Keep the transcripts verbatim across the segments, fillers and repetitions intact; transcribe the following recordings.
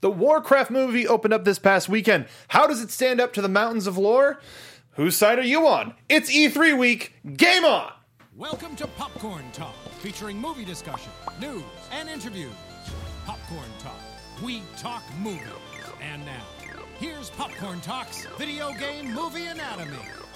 The Warcraft movie opened up this past weekend. How does it stand up to the Mountains of Lore? Whose side are you on? It's E three week. Game on! Welcome to Popcorn Talk, featuring movie discussion, news, and interviews. Popcorn Talk. We talk movie. And now, here's Popcorn Talk's Video Game Movie Anatomy.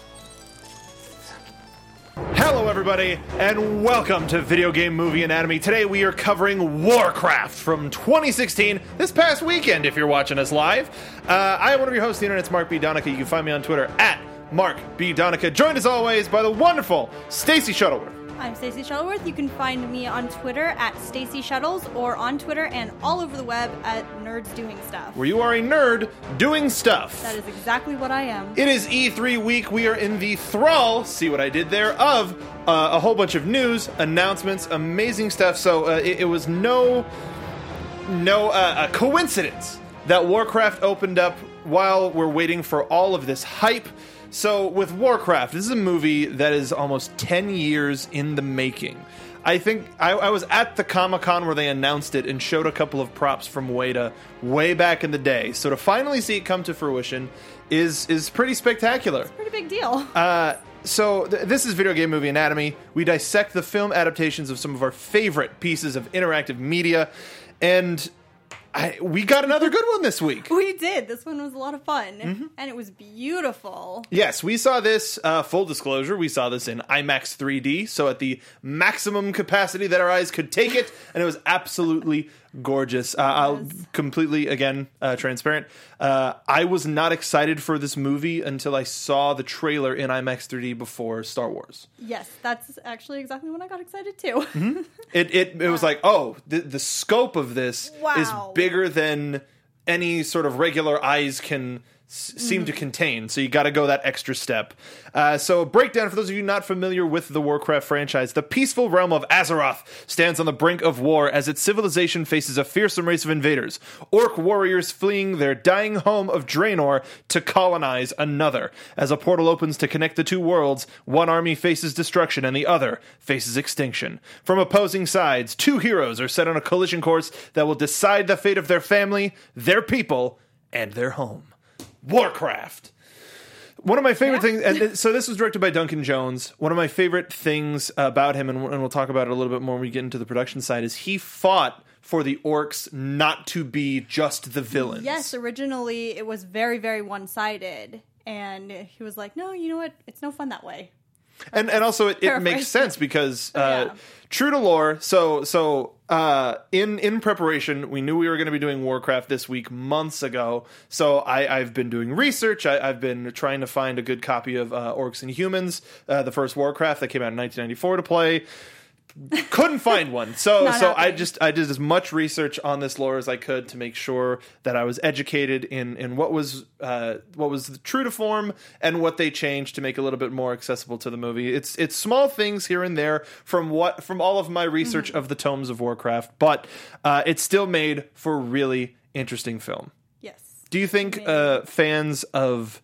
Hello, everybody, and welcome to Video Game Movie Anatomy. Today we are covering Warcraft from twenty sixteen, this past weekend, if you're watching us live. Uh, I am one of your hosts, the internet's Mark B. Donica. You can find me on Twitter at Mark B. Donica, joined as always by the wonderful Stacey Shuttleworth. I'm Stacey Shuttleworth. You can find me on Twitter at Stacey Shuttles or on Twitter and all over the web at Nerds Doing Stuff. Where you are a nerd doing stuff. That is exactly what I am. It is E three week. We are in the thrall, see what I did there, of uh, a whole bunch of news, announcements, amazing stuff. So uh, it, it was no, no uh, a coincidence that Warcraft opened up while we're waiting for all of this hype. So, with Warcraft, this is a movie that is almost ten years in the making. I think I, I was at the Comic-Con where they announced it and showed a couple of props from Weta way back in the day. So, to finally see it come to fruition is is pretty spectacular. It's a pretty big deal. Uh, so, th- this is Video Game Movie Anatomy. We dissect the film adaptations of some of our favorite pieces of interactive media. And I, we got another good one this week. We did. This one was a lot of fun. Mm-hmm. And it was beautiful. Yes, we saw this, uh, full disclosure, we saw this in IMAX three D, so at the maximum capacity that our eyes could take it, and it was absolutely gorgeous. Uh, I'll completely, again, uh, transparent. Uh, I was not excited for this movie until I saw the trailer in IMAX three D before Star Wars. Yes, that's actually exactly when I got excited too. Mm-hmm. It it it was like, oh, the, the scope of this Wow. is bigger than any sort of regular eyes can s- seem mm. to contain, so you got to go that extra step. Uh, so, a breakdown for those of you not familiar with the Warcraft franchise. The peaceful realm of Azeroth stands on the brink of war as its civilization faces a fearsome race of invaders, orc warriors fleeing their dying home of Draenor to colonize another. As a portal opens to connect the two worlds, one army faces destruction and the other faces extinction. From opposing sides, two heroes are set on a collision course that will decide the fate of their family, their people, and their home. Warcraft. One of my favorite Yeah. things, and so this was directed by Duncan Jones. One of my favorite things about him, and we'll talk about it a little bit more when we get into the production side, is he fought for the orcs not to be just the villains. Yes, originally it was very, very one-sided. And he was like, no, you know what? It's no fun that way. And and also it, it Paraphrase. makes sense because uh, Yeah. true to lore. So so uh, in in preparation, we knew we were going to be doing Warcraft this week months ago. So I, I've been doing research. I, I've been trying to find a good copy of uh, Orcs and Humans, uh, the first Warcraft that came out in nineteen ninety-four to play. Couldn't find one, so Not so I happening. just I did as much research on this lore as I could to make sure that I was educated in in what was uh, what was true to form and what they changed to make it a little bit more accessible to the movie. It's it's small things here and there from what from all of my research Mm-hmm. of the tomes of Warcraft, but uh, it's still made for a really interesting film. Yes. Do you think Amazing. uh, fans of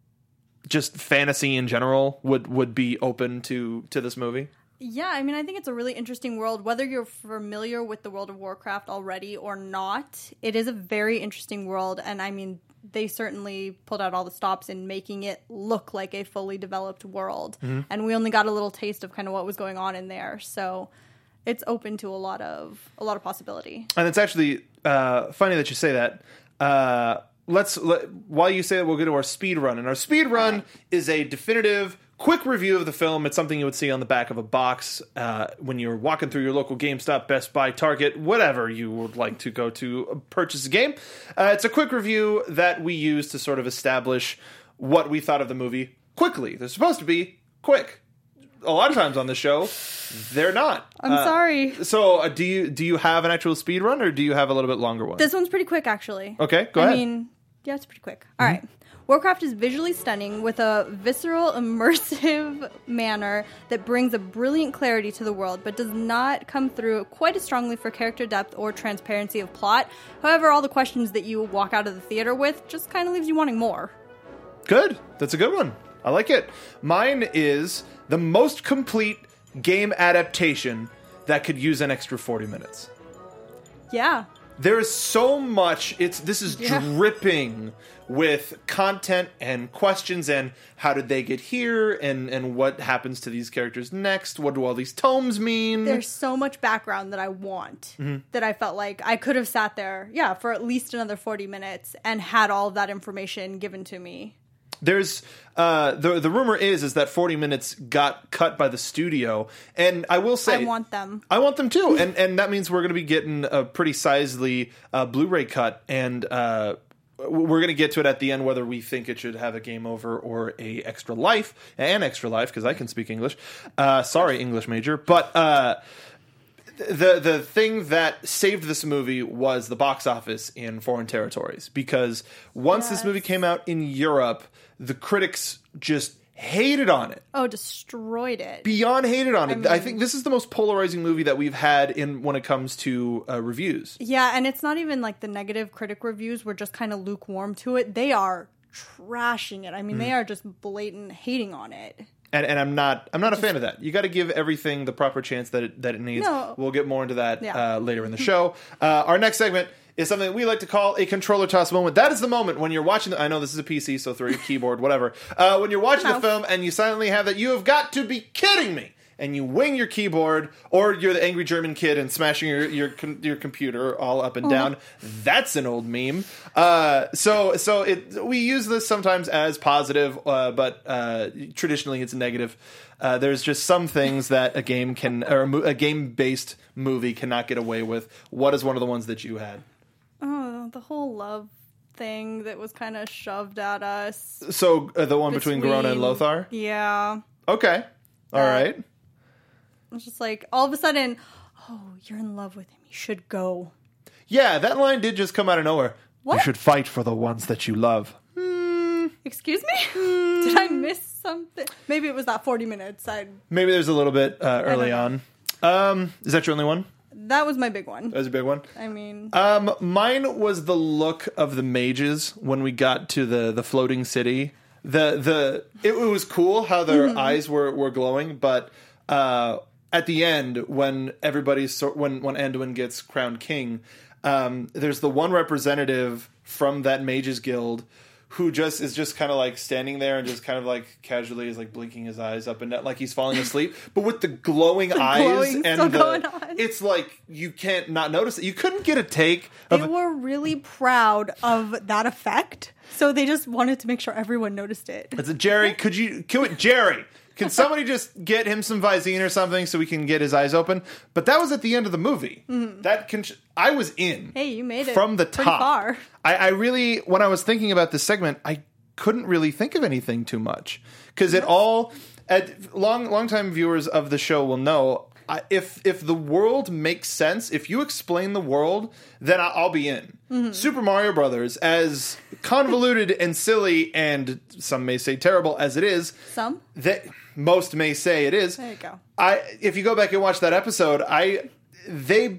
just fantasy in general would would be open to to this movie? Yeah, I mean, I think it's a really interesting world. Whether you're familiar with the World of Warcraft already or not, it is a very interesting world. And I mean, they certainly pulled out all the stops in making it look like a fully developed world. Mm-hmm. And we only got a little taste of kind of what was going on in there. So it's open to a lot of a lot of possibility. And it's actually uh, funny that you say that. Uh, let's let, while you say that, we'll go to our speed run. And our speed run Right. is a definitive, quick review of the film. It's something you would see on the back of a box uh, when you're walking through your local GameStop, Best Buy, Target, whatever you would like to go to purchase a game. Uh, it's a quick review that we use to sort of establish what we thought of the movie quickly. They're supposed to be quick. A lot of times on the show, they're not. I'm Uh, sorry. So, uh, do you do you have an actual speed run, or do you have a little bit longer one? This one's pretty quick, actually. Okay, go I ahead. mean, yeah, it's pretty quick. All right. Warcraft is visually stunning with a visceral, immersive manner that brings a brilliant clarity to the world, but does not come through quite as strongly for character depth or transparency of plot. However, all the questions that you walk out of the theater with just kind of leaves you wanting more. Good. That's a good one. I like it. Mine is the most complete game adaptation that could use an extra forty minutes. Yeah. There is so much. It's this is Yeah. dripping with content and questions and how did they get here and and what happens to these characters next? What do all these tomes mean? There's so much background that I want Mm-hmm. that I felt like I could have sat there, yeah, for at least another forty minutes and had all of that information given to me. There's uh, the the rumor is is that forty minutes got cut by the studio, and I will say I want them. I want them too, and and that means we're going to be getting a pretty sizely uh, Blu-ray cut, and uh, we're going to get to it at the end whether we think it should have a game over or a extra life, an extra life because I can speak English. Uh, sorry, English major, but. Uh, The the thing that saved this movie was the box office in foreign territories, because once this Yes. movie came out in Europe, the critics just hated on it. Oh, destroyed it. Beyond hated on it. I, mean- think this is the most polarizing movie that we've had in when it comes to uh, reviews. Yeah, and it's not even like the negative critic reviews were just kind of lukewarm to it. They are trashing it. I mean, Mm. they are just blatant hating on it. And, and I'm not I'm not a fan of that. You got to give everything the proper chance that it, that it needs. No. We'll get more into that Yeah. uh, later in the show. Uh, our next segment is something that we like to call a controller toss moment. That is the moment when you're watching. The, I know this is a P C, so throw your keyboard, whatever. Uh, when you're watching the Mouse. film and you silently have that, you have got to be kidding me. And you wing your keyboard, or you're the angry German kid and smashing your your, com- your computer all up and down. That's an old meme. Uh, so so it we use this sometimes as positive, uh, but uh, traditionally it's negative. Uh, there's just some things that a game can, or a, mo- a game-based movie cannot get away with. What is one of the ones that you had? Oh, the whole love thing that was kind of shoved at us. So uh, the one between, Garona and Lothar. Yeah. Okay, all Uh, right. It's just like all of a sudden, oh, you're in love with him. You should go. Yeah, that line did just come out of nowhere. What? You should fight for the ones that you love. Excuse me? Did I miss something? Maybe it was that forty minutes. I Maybe there's a little bit uh, early know. on. Um, is that your only one? that was my big one. That was a big one. I mean, Um, mine was the look of the mages when we got to the, the floating city. The the it, was cool how their eyes were, were glowing, but uh, at the end when everybody's so, when when Anduin gets crowned king, um, there's the one representative from that mages guild who just is just kind of like standing there and just kind of like casually is like blinking his eyes up and down like he's falling asleep, but with the glowing eyes glowing and still the, going on. it's like you can't not notice it. You couldn't get a take of they were really proud of that effect, so they just wanted to make sure everyone noticed it. It's a Jerry. Could you, can we, Jerry? Can somebody just get him some Visine or something so we can get his eyes open? But that was at the end of the movie. That can, I was in. Hey, you made it from the pretty top. far. I, I really, when I was thinking about this segment, I couldn't really think of anything too much because it all. At, long, long time viewers of the show will know. I, if if the world makes sense, if you explain the world, then I, I'll be in. Mm-hmm. Super Mario Brothers, as convoluted and silly, and some may say terrible as it is, Some? that most may say it is. There you go. I if you go back and watch that episode, I they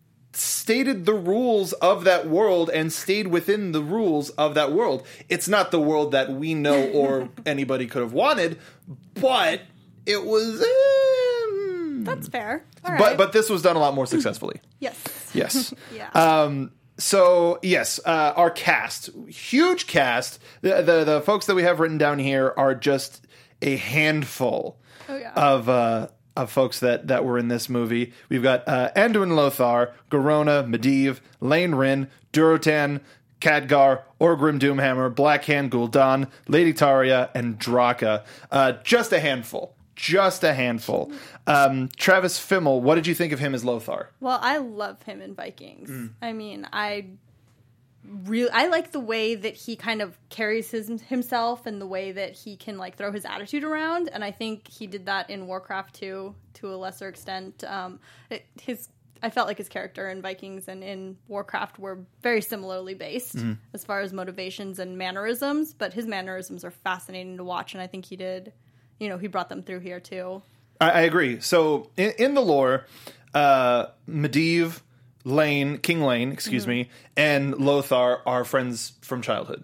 stated the rules of that world and stayed within the rules of that world. It's not the world that we know or anybody could have wanted, but it was. Um, That's fair. All right. but but this was done a lot more successfully. yes. Yes. Yeah. Um, so yes, uh, our cast, huge cast. The, the the folks that we have written down here are just a handful Oh, yeah. of uh, of folks that, that were in this movie. We've got uh, Anduin Lothar, Garona, Medivh, Lane Rin, Durotan, Khadgar, Orgrim Doomhammer, Blackhand Gul'dan, Lady Taria, and Draka. Uh, just a handful. Just a handful. Um, Travis Fimmel, what did you think of him as Lothar? Well, I love him in Vikings. Mm. I mean, I really I like the way that he kind of carries his himself and the way that he can like throw his attitude around, and I think he did that in Warcraft too to a lesser extent. Um, it, his I felt like his character in Vikings and in Warcraft were very similarly based Mm-hmm. as far as motivations and mannerisms, but his mannerisms are fascinating to watch, and I think he did, you know, he brought them through here too. I, I agree. So in, in the lore, uh, Medivh, Lane, King Lane, excuse me, and Lothar are friends from childhood.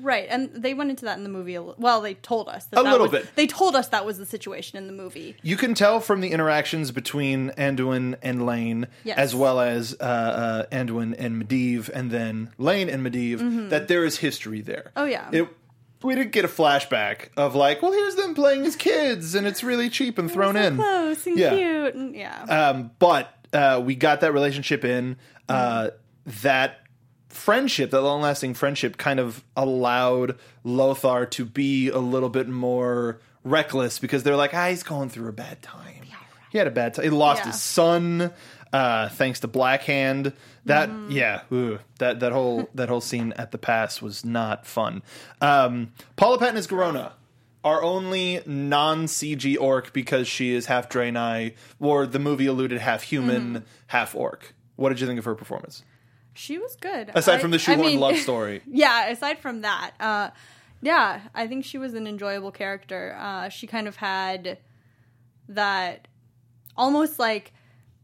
Right, and they went into that in the movie. A li- well, they told us that A that little was, bit. They told us that was the situation in the movie. You can tell from the interactions between Anduin and Lane, Yes. as well as uh, uh, Anduin and Medivh, and then Lane and Medivh, that there is history there. Mm-hmm. Oh, yeah. It, we didn't get a flashback of like, well, here's them playing as kids, and it's really cheap and thrown so in. close and Yeah. cute, and yeah. Um, but uh, we got that relationship in. Uh, that friendship, that long-lasting friendship, kind of allowed Lothar to be a little bit more reckless because they're like, ah, he's going through a bad time. He had a bad time. He lost Yeah. his son uh, thanks to Blackhand. That yeah, ooh, that that whole that whole scene at the pass was not fun. Um, Paula Patton is Garona, our only non-C G orc because she is half Draenei, or the movie alluded half human, half orc. What did you think of her performance? She was good. Aside I- from the I shoehorn mean- love story. Yeah, aside from that, uh, yeah, I think she was an enjoyable character. Uh, she kind of had that almost like,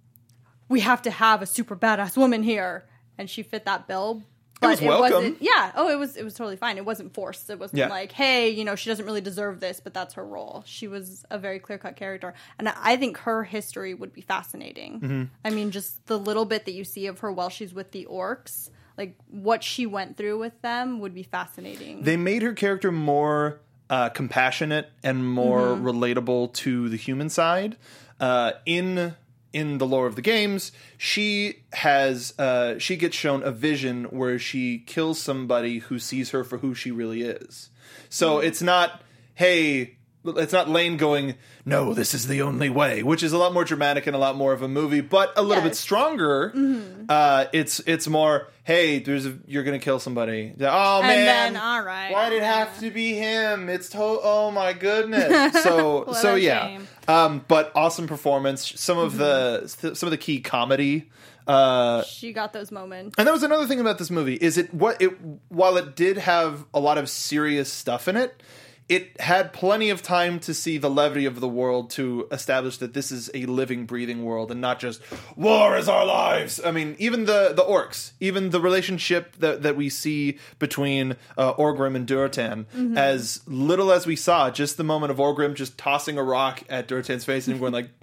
we have to have a super badass woman here, and she fit that bill. But was welcome. wasn't- yeah. Oh, it was. It was totally fine. It wasn't forced. It wasn't Yeah. like, hey, you know, she doesn't really deserve this, but that's her role. She was a very clear cut character, and I think her history would be fascinating. Mm-hmm. I mean, just the little bit that you see of her while she's with the orcs, like what she went through with them, would be fascinating. They made her character more uh, compassionate and more Mm-hmm. relatable to the human side. Uh, in in the lore of the games, she has uh, she gets shown a vision where she kills somebody who sees her for who she really is. So it's not, hey, it's not Lane going, no, this is the only way, which is a lot more dramatic and a lot more of a movie, but a little bit Yes. stronger. Uh, it's it's more, hey, there's a, you're gonna kill somebody. Oh And man, then, all right. why did it have to be him? It's to- oh my goodness. So What so a yeah, shame. um, but awesome performance. Some of the some of the key comedy. Uh, She got those moments. and that was another thing about this movie is it what it while it did have a lot of serious stuff in it, it had plenty of time to see the levity of the world to establish that this is a living, breathing world and not just war is our lives. I mean, even the the orcs, even the relationship that that we see between uh, Orgrim and Durotan, Mm-hmm. as little as we saw, just the moment of Orgrim just tossing a rock at Durotan's face and him going like,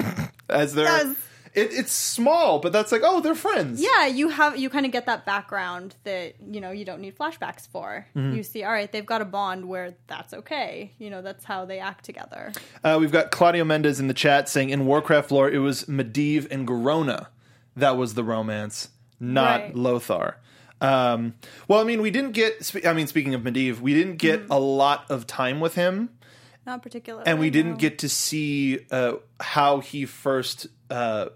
as they're. Yes. It, it's small, but that's like, oh, they're friends. Yeah, you have you kind of get that background that, you know, you don't need flashbacks for. Mm-hmm. You see, all right, they've got a bond where that's okay. You know, that's how they act together. Uh, we've got Claudio Mendez in the chat saying in Warcraft lore, it was Medivh and Garona that was the romance, not Right. Lothar. Um, well, I mean, we didn't get. spe- I mean, speaking of Medivh, we didn't get Mm-hmm. a lot of time with him, Not particularly. and we didn't no. get to see uh, how he first uh,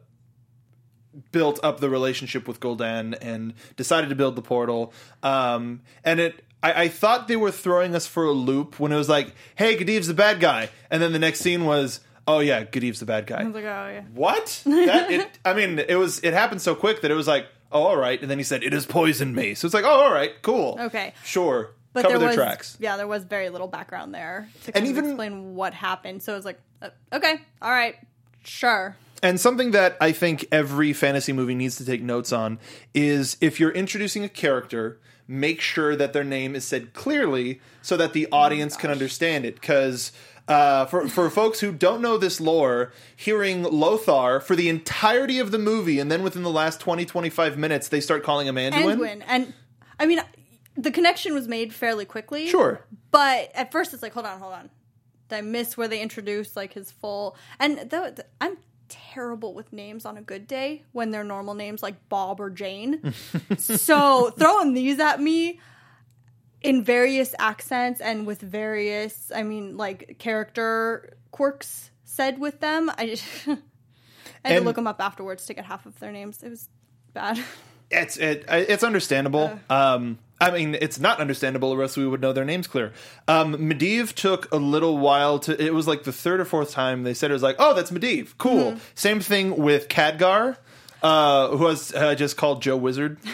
built up the relationship with Gul'dan and decided to build the portal. Um, and it, I, I thought they were throwing us for a loop when it was like, "Hey, Gedivh's the bad guy," and then the next scene was, "Oh yeah, Gedivh's the bad guy." I was like, oh, yeah. What? That, it, I mean, it was. It happened so quick that it was like, "Oh, all right." And then he said, "It has poisoned me." So it's like, "Oh, all right, cool, Okay. sure." But Cover there their was, tracks. yeah, there was very little background there to And kind of even- explain what happened. So it was like, uh, okay, all right, sure. And something that I think every fantasy movie needs to take notes on is if you're introducing a character, make sure that their name is said clearly so that the audience can understand it. Because uh, for, for folks who don't know this lore, hearing Lothar for the entirety of the movie and then within the last twenty, twenty-five minutes, they start calling him Anduin. Anduin. And I mean, the connection was made fairly quickly. Sure. But at first it's like, hold on, hold on. Did I miss where they introduced like his full... And though th- I'm terrible with names on a good day when they're normal names like Bob or Jane. So throwing these at me in various accents and with various, I mean, like character quirks said with them, I just... I had And- to look them up afterwards to get half of their names. It was bad. It's it, it's understandable. Um, I mean, it's not understandable, or else we would know their names clear. Um, Medivh took a little while to. It was like the third or fourth time they said it was like, oh, that's Medivh. Cool. Same thing with Khadgar, uh, who was uh, just called Joe Wizard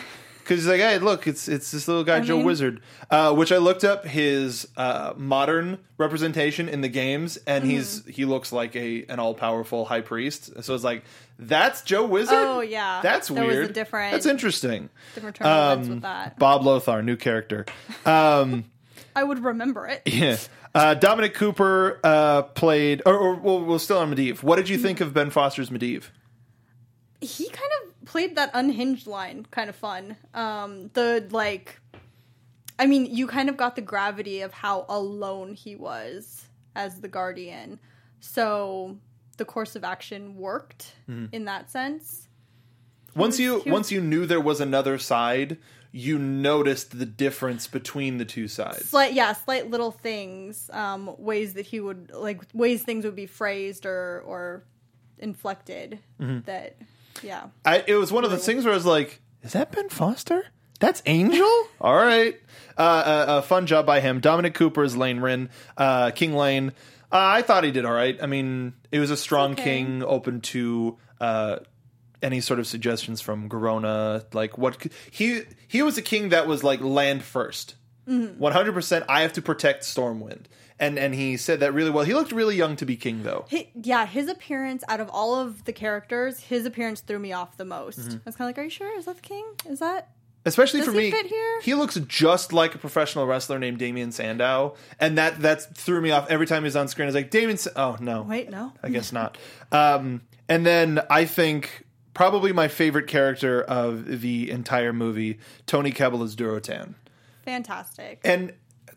Because he's like, hey, look, it's it's this little guy, I Joe mean- Wizard, uh, which I looked up his uh, modern representation in the games, and Mm-hmm. he's he looks like a an all powerful high priest. So it's like, that's Joe Wizard. Oh, yeah. that's There was a weird. different- That's interesting. Different turn of events Um, with that. Bob Lothar, new character. Um, I would remember it. yeah. Uh, Dominic Cooper uh, played, or, or well, we're still on Medivh. What did you think of Ben Foster's Medivh? He kind of played that unhinged line kind of fun. Um, the, like, I mean, you kind of got the gravity of how alone he was as the Guardian. So the course of action worked in that sense. Once was- you he was- once you knew there was another side, you noticed the difference between the two sides. Slight, yeah, slight little things, um, ways that he would, like, ways things would be phrased or, or inflected that, yeah. I, it was one of those things where I was like, "Is that Ben Foster? That's Angel." All right, uh, a, a fun job by him. Dominic Cooper is Lane Rin, uh, King Lane. Uh, I thought he did all right. I mean, it was a strong okay. king, open to uh, any sort of suggestions from Garona. Like what c- he he was a king that was like land first, one hundred percent. I have to protect Stormwind, and and he said that really well. He looked really young to be king, though. He, yeah, his appearance, out of all of the characters, his appearance threw me off the most. I was kind of like, are you sure? Is that the king? Is that... Especially Does for he me, fit here? he looks just like a professional wrestler named Damien Sandow, and that that threw me off every time he's on screen. I was like, Damien, Sa- oh no, Wait, no. I guess not. Um, and then I think probably my favorite character of the entire movie, Tony Kebbell as Durotan, Fantastic. and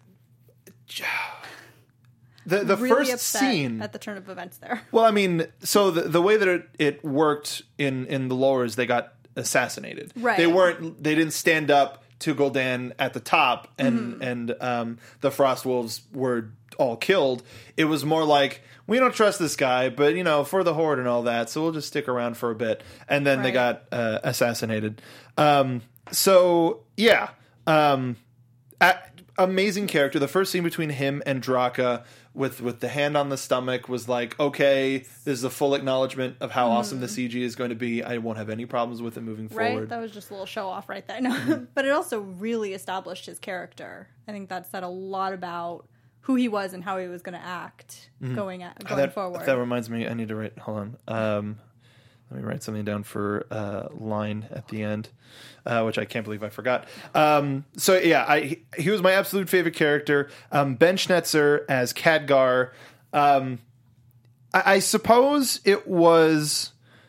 the the really first upset scene. at the turn of events there. Well, I mean, so the the way that it, it worked in in the lore is they got assassinated. Right. They weren't. They didn't stand up to Gul'dan at the top, and Mm-hmm. and um, the Frost Wolves were all killed. It was more like, we don't trust this guy, but you know, for the Horde and all that, so we'll just stick around for a bit. And then they Right. got uh, assassinated. Um, so yeah, um, a- amazing character. The first scene between him and Draka with with the hand on the stomach was like, okay, this is a full acknowledgement of how awesome the C G is going to be. I won't have any problems with it moving Right? forward. That was just a little show off right there. No. But it also really established his character. I think that said a lot about who he was and how he was going to act going at, going that, forward. that reminds me, I need to write, hold on. Um, let me write something down for uh, line at the end, uh, which I can't believe I forgot. Um, so yeah, I, he, he was my absolute favorite character. Um, Ben Schnetzer as Khadgar. Um, I, I suppose it was,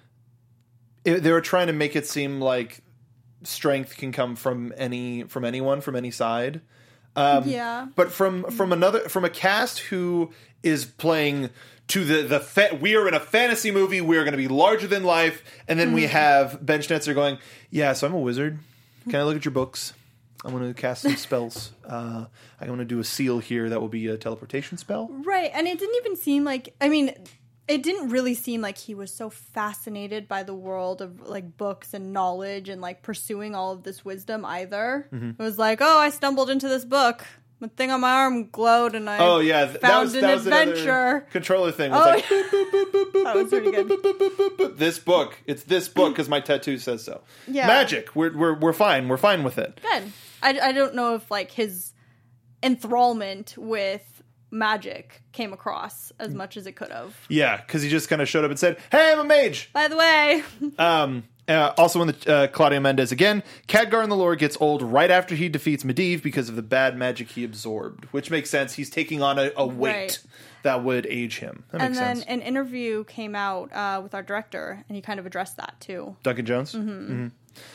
it, they were trying to make it seem like strength can come from any, from anyone, from any side. Um, yeah. But from from another from a cast who is playing to the the fa- we are in a fantasy movie. We are going to be larger than life, and then we have Ben Schnetzer going, "Yeah, so I'm a wizard. Can I look at your books? I'm going to cast some spells. Uh, I'm going to do a seal here that will be a teleportation spell." Right. And it didn't even seem like, I mean, it didn't really seem like he was so fascinated by the world of like books and knowledge and like pursuing all of this wisdom either. Mm-hmm. It was like, oh, I stumbled into this book. The thing on my arm glowed and I Oh yeah, th- that found was an that was another adventure. controller thing. Was Oh, like, boop, boop, boop, boop, boop, That was pretty good. boop, boop, boop, boop, boop. This book, it's this book because my tattoo says so. Yeah. Magic. We're we're we're fine. We're fine with it. Good. I, I don't know if like his enthrallment with magic came across as much as it could have. Yeah, because he just kind of showed up and said, "Hey, I'm a mage." By the way, Um, uh, also in the uh, Claudio Mendez again, Khadgar in the lore gets old right after he defeats Medivh because of the bad magic he absorbed, which makes sense. He's taking on a, a weight Right. that would age him. That and makes then sense. an interview came out uh, with our director, and he kind of addressed that too. Duncan Jones. Mm-hmm.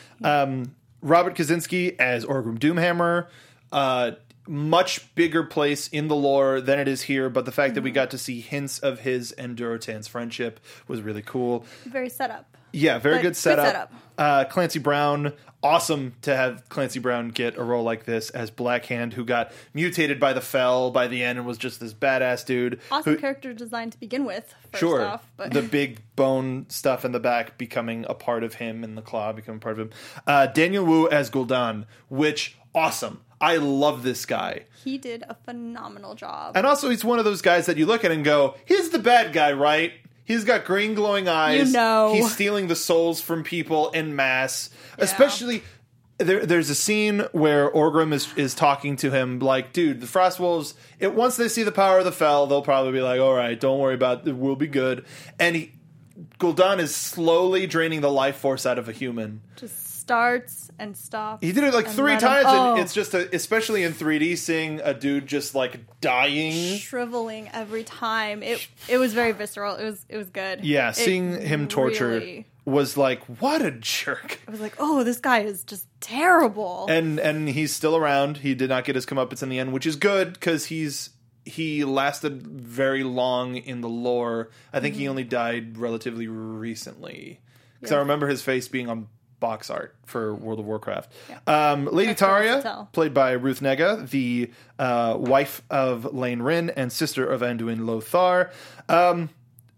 Um, Robert Kaczynski as Orgrim Doomhammer. Uh, much bigger place in the lore than it is here, but the fact that we got to see hints of his and Durotan's friendship was really cool. Very setup. Yeah, very But good good setup. setup. Uh, Clancy Brown, awesome to have Clancy Brown get a role like this as Black Hand, who got mutated by the Fell by the end and was just this badass dude. Awesome who, character design to begin with. First sure, off, but the big bone stuff in the back becoming a part of him, and the claw becoming part of him. Uh, Daniel Wu as Gul'dan, which awesome. I love this guy. he did a phenomenal job. And also, he's one of those guys that you look at and go, he's the bad guy, right? He's got green glowing eyes. You know. He's stealing the souls from people en masse. Yeah. Especially, there, there's a scene where Orgrim is, is talking to him like, dude, the Frostwolves, it, once they see the power of the Fel, they'll probably be like, all right, don't worry about it, we'll be good. And he, Gul'dan is slowly draining the life force out of a human. Just starts and stops. He did it like and three let him- times, oh. and it's just, a, especially in three D, seeing a dude just like dying. Shriveling every time. It it was very visceral. It was it was good. Yeah, It seeing him tortured really- was like, what a jerk. I was like, oh, this guy is just terrible. And and he's still around. He did not get his comeuppance in the end, which is good because he's he lasted very long in the lore. I think Mm-hmm. he only died relatively recently because Yeah. I remember his face being on box art for World of Warcraft. Um, Lady That's what I Taria, could tell. played by Ruth Negga, the uh, wife of Lane Rin and sister of Anduin Lothar. Um,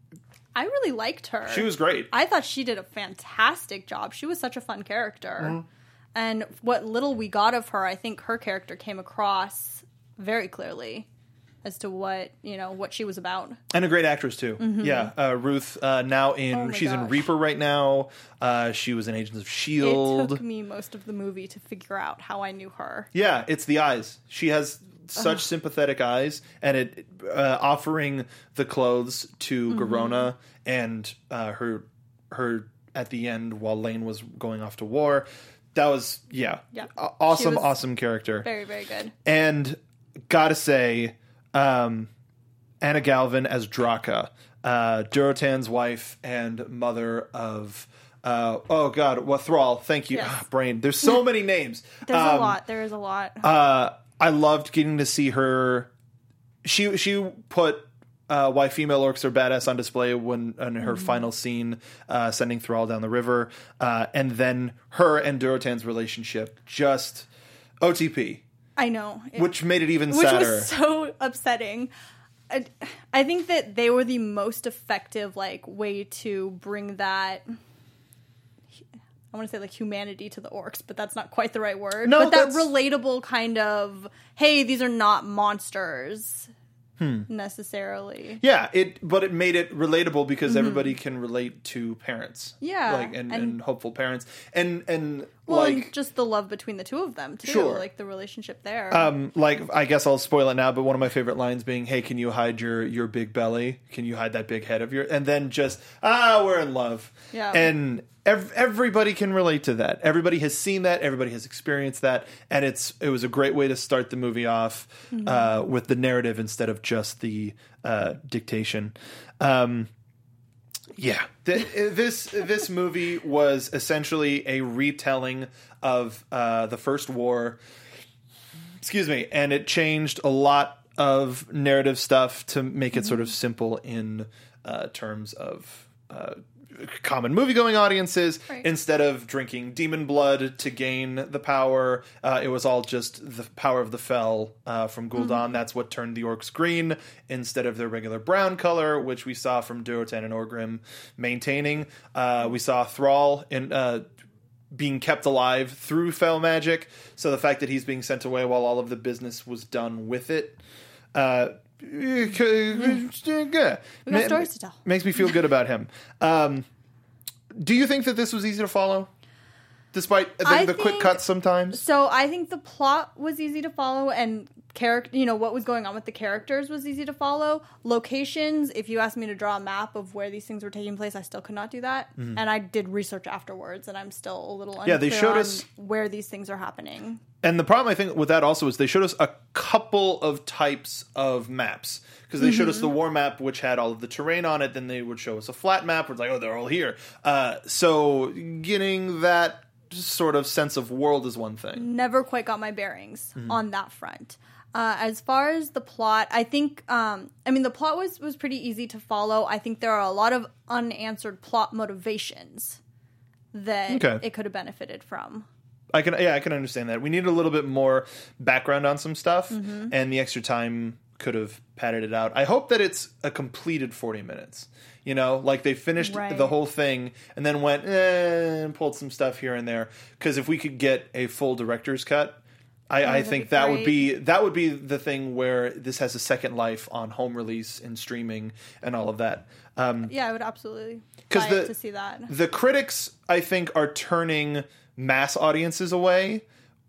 I really liked her. she was great. I thought she did a fantastic job. She was such a fun character. Mm-hmm. And what little we got of her, I think her character came across very clearly as to what, you know, what she was about. And a great actress too. Yeah, uh, Ruth. Uh, now in Mm-hmm. Oh my she's in gosh. Reaper right now. Uh, she was in Agents of It Shield. took me most of the movie to figure out how I knew her. Yeah, it's the eyes. She has such sympathetic eyes, and it uh, offering the clothes to Mm-hmm. Garona and uh, her her at the end while Lane was going off to war. That was yeah, Yeah. A- awesome, She was awesome character. Very, very good. And gotta say, um, Anna Galvin as Draka, uh, Durotan's wife and mother of. Uh, oh God, what Thrall? Thank you, Yes. ah, brain. There's so many names. There's Um, a lot. There is a lot. Uh, I loved getting to see her. She she put uh, why female orcs are badass on display when in her Mm-hmm. final scene, uh, sending Thrall down the river, uh, and then her and Durotan's relationship just O T P, I know. It- which made it even which sadder. was so upsetting. I, I think that they were the most effective like way to bring that. I want to say like humanity to the orcs, but that's not quite the right word. No, but that that's- relatable kind of, hey, these are not monsters Hmm. necessarily. Yeah, it but it made it relatable because everybody can relate to parents. Mm-hmm. Yeah, like and, and, and- hopeful parents, and and Well, like and just the love between the two of them too, Sure. like the relationship there. Um, like I guess I'll spoil it now, but one of my favorite lines being, "Hey, can you hide your your big belly? Can you hide that big head of your?" And then just ah, we're in love. Yeah. And ev- everybody can relate to that. Everybody has seen that. Everybody has experienced that, and it's it was a great way to start the movie off uh, with the narrative instead of just the uh, dictation. Um, yeah, Th- this this movie was essentially a retelling of uh, the First War. Excuse me, and it changed a lot of narrative stuff to make it sort of simple in uh, terms of uh, common movie-going audiences. Right. Instead of drinking demon blood to gain the power, uh, it was all just the power of the Fel uh, from Gul'dan. That's what turned the orcs green instead of their regular brown color, which we saw from Durotan and Orgrim maintaining. Uh, we saw Thrall in... Uh, being kept alive through Fel magic, so the fact that he's being sent away while all of the business was done with it, uh, We we got stories to tell. makes me feel good about him. Um, do you think that this was easy to follow, despite the, I the quick think- cuts sometimes? So I think the plot was easy to follow, and character, you know, what was going on with the characters was easy to follow. Locations, if you asked me to draw a map of where these things were taking place, I still could not do that. And I did research afterwards, and I'm still a little unclear Yeah, they showed on us- where these things are happening. And the problem I think with that also is they showed us a couple of types of maps. Because they showed us the war map, which had all of the terrain on it. Then they would show us a flat map, where it's like, oh, they're all here. Uh, so getting that sort of sense of world is one thing. Never quite got my bearings on that front. Uh, as far as the plot, I think, um, I mean, the plot was, was pretty easy to follow. I think there are a lot of unanswered plot motivations that Okay. it could have benefited from. I can, yeah, I can understand that. We need a little bit more background on some stuff, Mm-hmm. and the extra time could have padded it out. I hope that it's a completed forty minutes. You know, like they finished Right. the whole thing and then went eh, and pulled some stuff here and there. Because if we could get a full director's cut, I, I that'd think be that would great. be that would be the thing where this has a second life on home release and streaming and all of that. Um, Yeah, I would absolutely 'Cause buy the- it to see that. the critics, I think, are turning mass audiences away,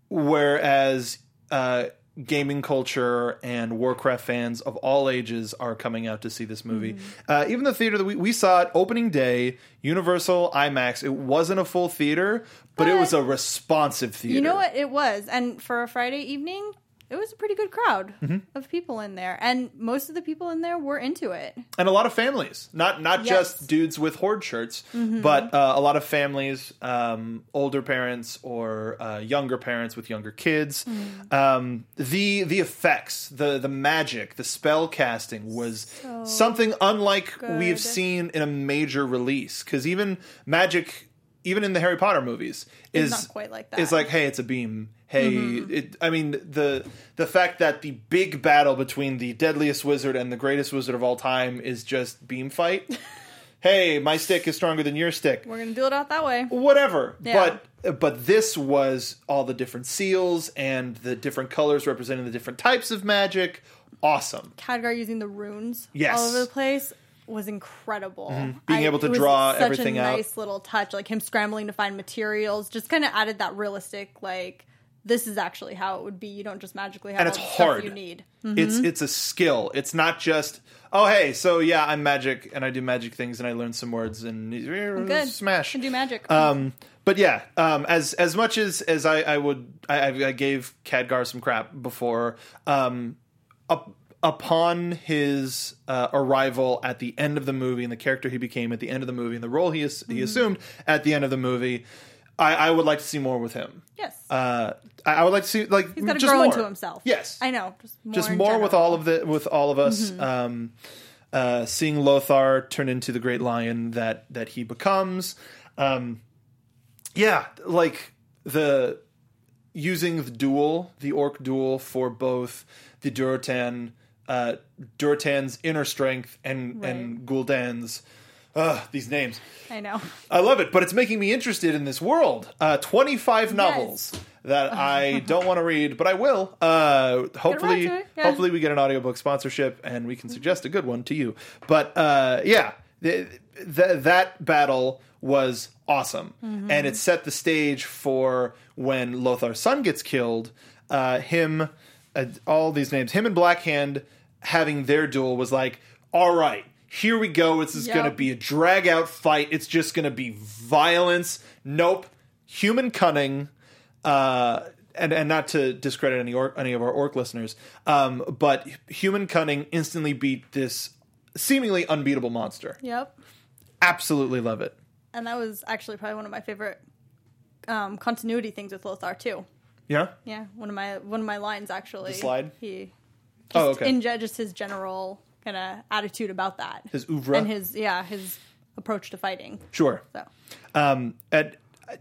whereas uh, gaming culture and Warcraft fans of all ages are coming out to see this movie. Mm-hmm. Uh, even the theater that we, we saw it opening day, Universal IMAX, it wasn't a full theater, but, but it was a responsive theater. You know what? It was. And for a Friday evening, it was a pretty good crowd mm-hmm. of people in there. And most of the people in there were into it. And a lot of families. Not not yes. just dudes with Horde shirts, mm-hmm. but uh, a lot of families, um, older parents or uh, younger parents with younger kids. Mm. Um, the the effects, the, the magic, the spell casting was so something unlike good. we have seen in a major release. Because even magic, even in the Harry Potter movies, is it's not quite like that. It's like, hey, it's a beam. Hey, mm-hmm. it, I mean, the the fact that the big battle between the deadliest wizard and the greatest wizard of all time is just beam fight. Hey, my stick is stronger than your stick. We're going to do it out that way. Whatever. Yeah. But but this was all the different seals and the different colors representing the different types of magic. Awesome. Khadgar using the runes yes. all over the place was incredible. Mm-hmm. Being I, able to draw everything out. Such a nice little touch. Like him scrambling to find materials. Just kind of added that realistic, like... This is actually how it would be. You don't just magically have and all it's the hard. stuff you need. Mm-hmm. It's it's a skill. It's not just, oh, hey, so yeah, I'm magic, and I do magic things, and I learn some words, and good. smash. I do magic. Um, but yeah, um, as as much as, as I, I would, I, I gave Khadgar some crap before, um, up, upon his uh, arrival at the end of the movie, and the character he became at the end of the movie, and the role he, is, he mm-hmm. assumed at the end of the movie, I, I would like to see more with him. Yes. Uh, I, I would like to see like he's got to just grow more. into himself. Yes. I know. Just more, just more with all of the with all of us. Mm-hmm. Um, uh, seeing Lothar turn into the great lion that that he becomes. Um, yeah, like the using the duel, the orc duel for both the Durotan, uh, Durotan's inner strength and right. and Gul'dan's. Ugh, these names. I know. I love it, but it's making me interested in this world. Uh, twenty-five novels yes. that I don't want to read, but I will. Uh, hopefully, yeah. hopefully we get an audiobook sponsorship and we can suggest a good one to you. But uh, yeah, th- th- that battle was awesome. Mm-hmm. And it set the stage for when Lothar's son gets killed. Uh, him, uh, all these names, him and Blackhand having their duel was like, all right. Here we go. This is yep. going to be a drag-out fight. It's just going to be violence. Nope. Human cunning. Uh, and, and not to discredit any or, any of our orc listeners, um, but human cunning instantly beat this seemingly unbeatable monster. Yep. Absolutely love it. And that was actually probably one of my favorite um, continuity things with Lothar, too. Yeah? Yeah. One of my one of my lines, actually. The slide? He, just oh, okay. In just his general... kind of attitude about that. His oeuvre. And his, yeah, his approach to fighting. Sure. So. Um, and, uh,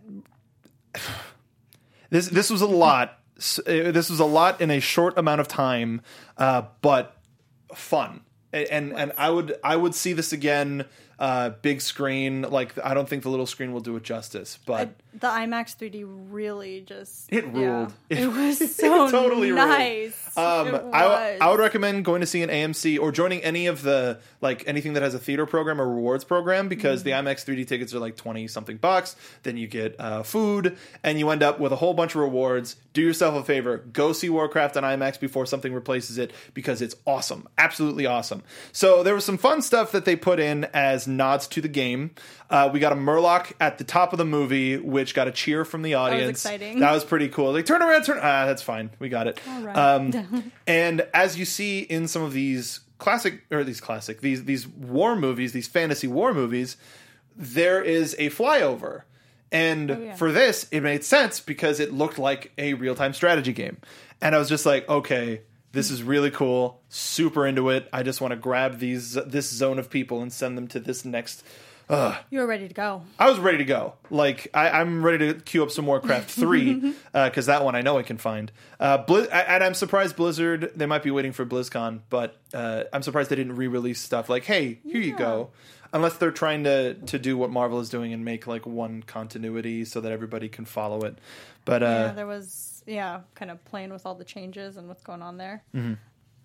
this, this was a lot. This was a lot in a short amount of time, uh, but fun. And, and, and I would, I would see this again, uh, big screen. Like, I don't think the little screen will do it justice, but. I, the IMAX three D really just. It ruled. Yeah. It, it was so it totally nice. Um, it I, I would recommend going to see an A M C or joining any of the, like, anything that has a theater program or rewards program, because mm-hmm. the IMAX three D tickets are like twenty something bucks. Then you get uh, food and you end up with a whole bunch of rewards. Do yourself a favor. Go see Warcraft on IMAX before something replaces it, because it's awesome. Absolutely awesome. So there was some fun stuff that they put in as nods to the game. Uh, we got a Murloc at the top of the movie, which got a cheer from the audience. That was exciting. That was pretty cool. Like, turn around, turn. Ah, that's fine. We got it. All right. Um, and as you see in some of these classic, or these classic, these these war movies, these fantasy war movies, there is a flyover. And oh, yeah. for this, it made sense because it looked like a real-time strategy game. And I was just like, okay, this is really cool. Super into it. I just want to grab these this zone of people and send them to this next... Ugh. You were ready to go. I was ready to go. Like, I, I'm ready to queue up some Warcraft three, because uh, that one I know I can find. Uh, Blizz- and I'm surprised Blizzard, they might be waiting for BlizzCon, but uh, I'm surprised they didn't re-release stuff like, hey, here yeah. you go. Unless they're trying to, to do what Marvel is doing and make, like, one continuity so that everybody can follow it. But uh, yeah, there was, yeah, kind of playing with all the changes and what's going on there. Mm-hmm.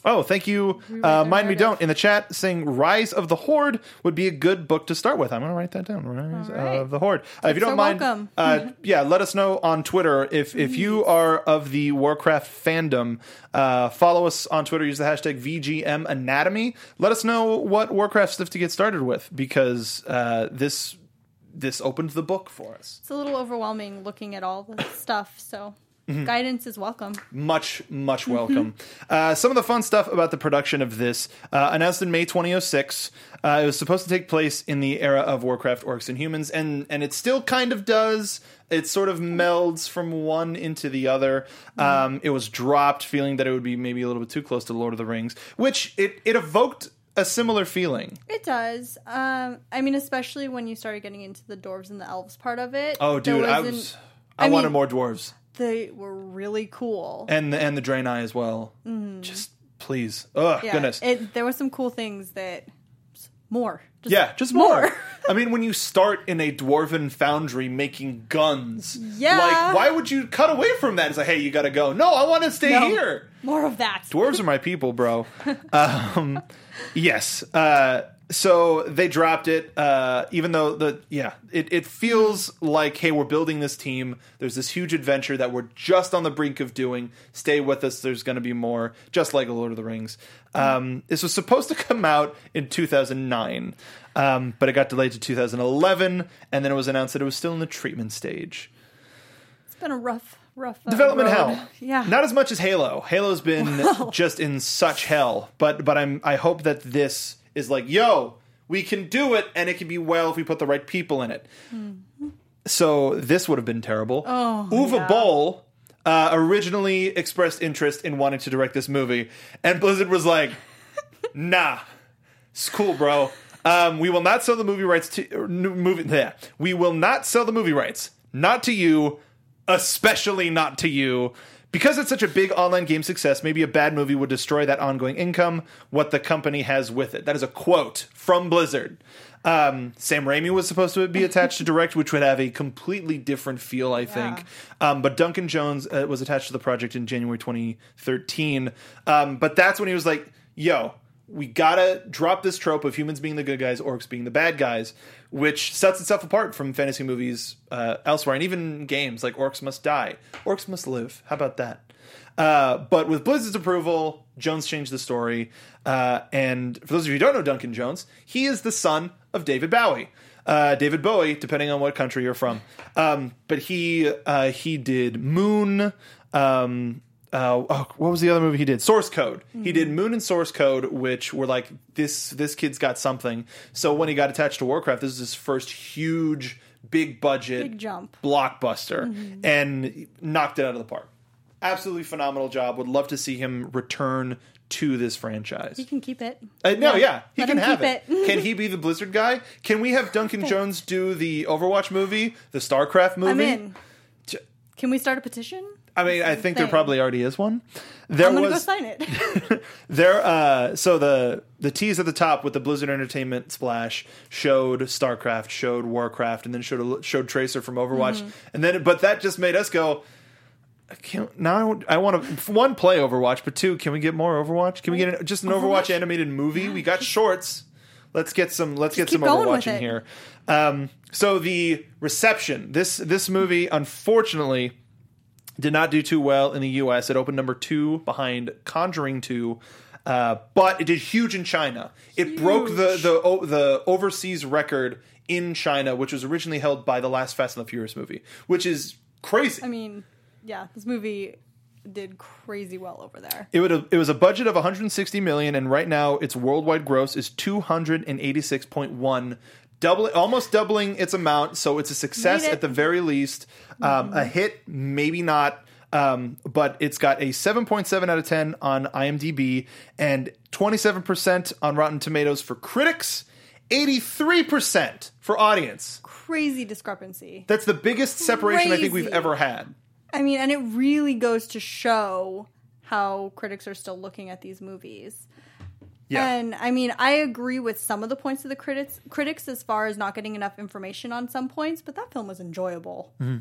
Oh, thank you. Uh, Mind Me Don't in the chat saying Rise of the Horde would be a good book to start with. I'm going to write that down. Rise right. of the Horde. Uh, if you don't mind, welcome. uh, yeah, let us know on Twitter if if you are of the Warcraft fandom. Uh, follow us on Twitter. Use the hashtag V G M Anatomy. Let us know what Warcraft stuff to get started with because uh, this this opened the book for us. It's a little overwhelming looking at all the stuff, so... Mm-hmm. Guidance is welcome. Much, much welcome. uh, some of the fun stuff about the production of this, uh, announced in May twenty oh six, uh, it was supposed to take place in the era of Warcraft, Orcs, and Humans, and, and it still kind of does. It sort of melds from one into the other. Um, it was dropped, feeling that it would be maybe a little bit too close to Lord of the Rings, which it, it evoked a similar feeling. It does. Um, I mean, especially when you started getting into the dwarves and the elves part of it. Oh, dude, I was... I, I wanted mean, more dwarves. They were really cool. And the, and the Draenei as well. Mm. Just, please. Ugh, yeah, goodness. It, there were some cool things that... More. Just yeah, just more. more. I mean, when you start in a dwarven foundry making guns, yeah. like, why would you cut away from that? It's like, hey, you gotta go. No, I want to stay no, here. More of that. Dwarves are my people, bro. um, yes. Uh, so they dropped it, uh, even though the yeah, it, it feels like, hey, we're building this team. There's this huge adventure that we're just on the brink of doing. Stay with us. There's going to be more, just like Lord of the Rings. Um, this was supposed to come out in two thousand nine, um, but it got delayed to two thousand eleven, and then it was announced that it was still in the treatment stage. It's been a rough, rough uh, development road. hell. Yeah, not as much as Halo. Halo's been well. just in such hell, but but I'm I hope that this is like, yo, we can do it, and it can be well if we put the right people in it. Mm-hmm. So this would have been terrible. Oh, Uwe yeah. Boll uh, originally expressed interest in wanting to direct this movie, and Blizzard was like, nah, it's cool, bro. Um, we will not sell the movie rights to... Uh, movie, yeah. We will not sell the movie rights. Not to you, especially not to you. Because it's such a big online game success, maybe a bad movie would destroy that ongoing income, what the company has with it. That is a quote from Blizzard. Um, Sam Raimi was supposed to be attached to direct, which would have a completely different feel, I think. Yeah. Um, but Duncan Jones uh, was attached to the project in January twenty thirteen. Um, but that's when he was like, yo, we gotta drop this trope of humans being the good guys, orcs being the bad guys, which sets itself apart from fantasy movies uh, elsewhere, and even games like Orcs Must Die. Orcs Must Live. How about that? Uh, but with Blizzard's approval, Jones changed the story. Uh, and for those of you who don't know Duncan Jones, he is the son of David Bowie. Uh, David Bowie, depending on what country you're from. Um, but he uh, he did Moon... Um, Uh, oh, what was the other movie he did? Source Code. Mm-hmm. He did Moon and Source Code, which were like, this this kid's got something. So when he got attached to Warcraft, this is his first huge, big budget, big jump blockbuster, mm-hmm. and knocked it out of the park. Absolutely phenomenal job. Would love to see him return to this franchise. He can keep it. Uh, no, yeah, yeah he Let can him have keep it. it. Can he be the Blizzard guy? Can we have Duncan Jones do the Overwatch movie, the StarCraft movie? I'm in. Can we start a petition? I mean, I think there probably already is one. There I'm gonna was, go sign it. there, uh, so the the tease at the top with the Blizzard Entertainment splash showed StarCraft, showed Warcraft, and then showed showed Tracer from Overwatch, mm-hmm. and then but that just made us go, I can't, now I want to one play Overwatch, but two, can we get more Overwatch? Can we get an, just an Overwatch, Overwatch animated movie? We got shorts. Let's get some. Let's just get some Overwatch in here. Um, so the reception this this movie, unfortunately, did not do too well in the U S. It opened number two behind Conjuring two, uh, but it did huge in China. It huge. broke the the o- the overseas record in China, which was originally held by the last Fast and the Furious movie, which is crazy. I mean, yeah, this movie did crazy well over there. It would it was a budget of one hundred sixty million dollars, and right now its worldwide gross is two hundred eighty-six point one. Doubling, almost doubling its amount, so it's a success it. at the very least. Um, mm-hmm. A hit, maybe not, um, but it's got a seven point seven out of ten on IMDb and twenty-seven percent on Rotten Tomatoes for critics, eighty-three percent for audience. Crazy discrepancy. That's the biggest separation Crazy. I think we've ever had. I mean, and it really goes to show how critics are still looking at these movies. Yeah. And, I mean, I agree with some of the points of the critics critics as far as not getting enough information on some points, but that film was enjoyable. Mm-hmm.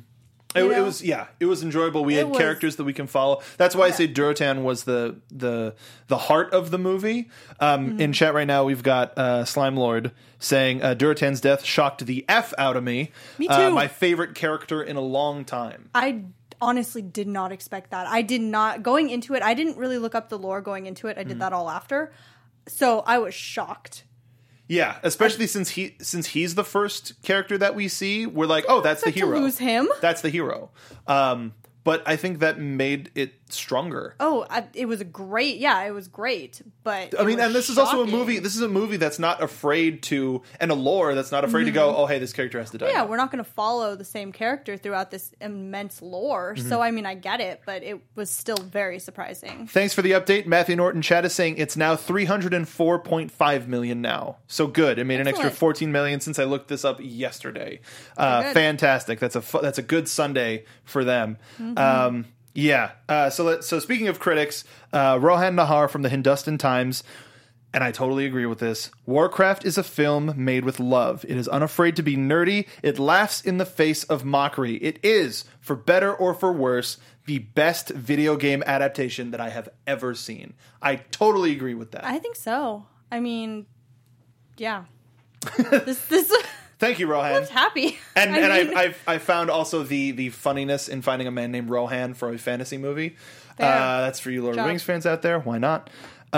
It, You it know? was yeah, it was enjoyable. We It had was- characters that we can follow. That's why I Yeah. say Durotan was the the the heart of the movie. Um, Mm-hmm. In chat right now, we've got uh, Slime Lord saying uh, Durotan's death shocked the f out of me. Me Uh, too. my favorite character in a long time. I honestly did not expect that. I did not going into it. I didn't really look up the lore going into it. I Mm-hmm. did that all after, so I was shocked. Yeah, especially since he since he's the first character that we see, we're like, oh, that's the Expect to hero. lose him. That's the hero. Um, but I think that made it stronger. Oh, I, it was a great. Yeah, it was great. But I it mean, was and this is also a shocking. movie. This is a movie that's not afraid to, and a lore that's not afraid to go. Oh, hey, this character has to die. Mm-hmm. Yeah, now." we're not going to follow the same character throughout this immense lore. Mm-hmm. So I mean, I get it, but it was still very surprising. Thanks for the update. Matthew Norton chat is saying it's now three hundred four point five million now. So good. It made an extra Excellent. fourteen million since I looked this up yesterday. Uh, good. fantastic. That's a fu- that's a good Sunday for them. Mm-hmm. Um, yeah. Uh, so let, so speaking of critics, uh, Rohan Nahar from the Hindustan Times. And I totally agree with this. Warcraft is a film made with love. It is unafraid to be nerdy. It laughs in the face of mockery. It is, for better or for worse, the best video game adaptation that I have ever seen. I totally agree with that. I think so. I mean, yeah. this this Thank you, Rohan. I'm happy. And I and mean- I I've, I found also the the funniness in finding a man named Rohan for a fantasy movie. Fair. Uh, that's for you Lord of Job. the Rings fans out there. Why not?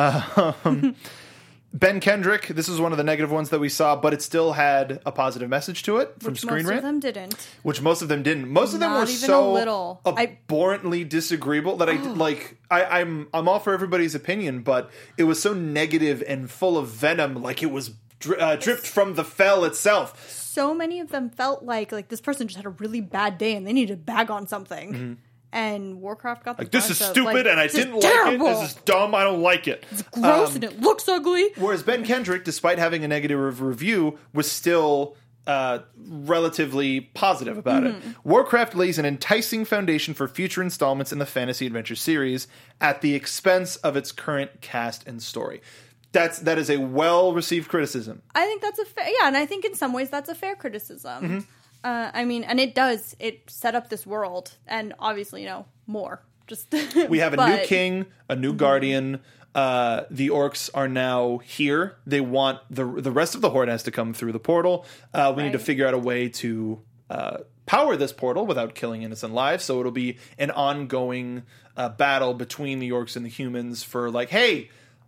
Um, Ben Kendrick. This is one of the negative ones that we saw, but it still had a positive message to it from which Screen most Rant, of them didn't. which most of them didn't. Most of them Not were even so a little. I- abhorrently disagreeable that I like. I, I'm I'm all for everybody's opinion, but it was so negative and full of venom, like it was dri- uh, dripped from the fell itself. So many of them felt like like this person just had a really bad day and they needed to bag on something. And Warcraft got the Like, this is brunt of, stupid like, and I this is didn't terrible. like it. This is dumb. I don't like it. gross Um, and it looks ugly. Whereas Ben Kendrick, despite having a negative review, was still uh, relatively positive about Mm-hmm. it. Warcraft lays an enticing foundation for future installments in the fantasy adventure series at the expense of its current cast and story. That's that is a well received criticism. I think that's a fair, yeah, and I think in some ways that's a fair criticism. Mm-hmm. Uh, I mean, and it does it set up this world, and obviously, you know, more. Just We have a but- new king, a new guardian. Uh, the orcs are now here. They want the the rest of the horde has to come through the portal. Uh, we need to Right. figure out a way to uh, power this portal without killing innocent lives. So it'll be an ongoing uh, battle between the orcs and the humans for like, hey.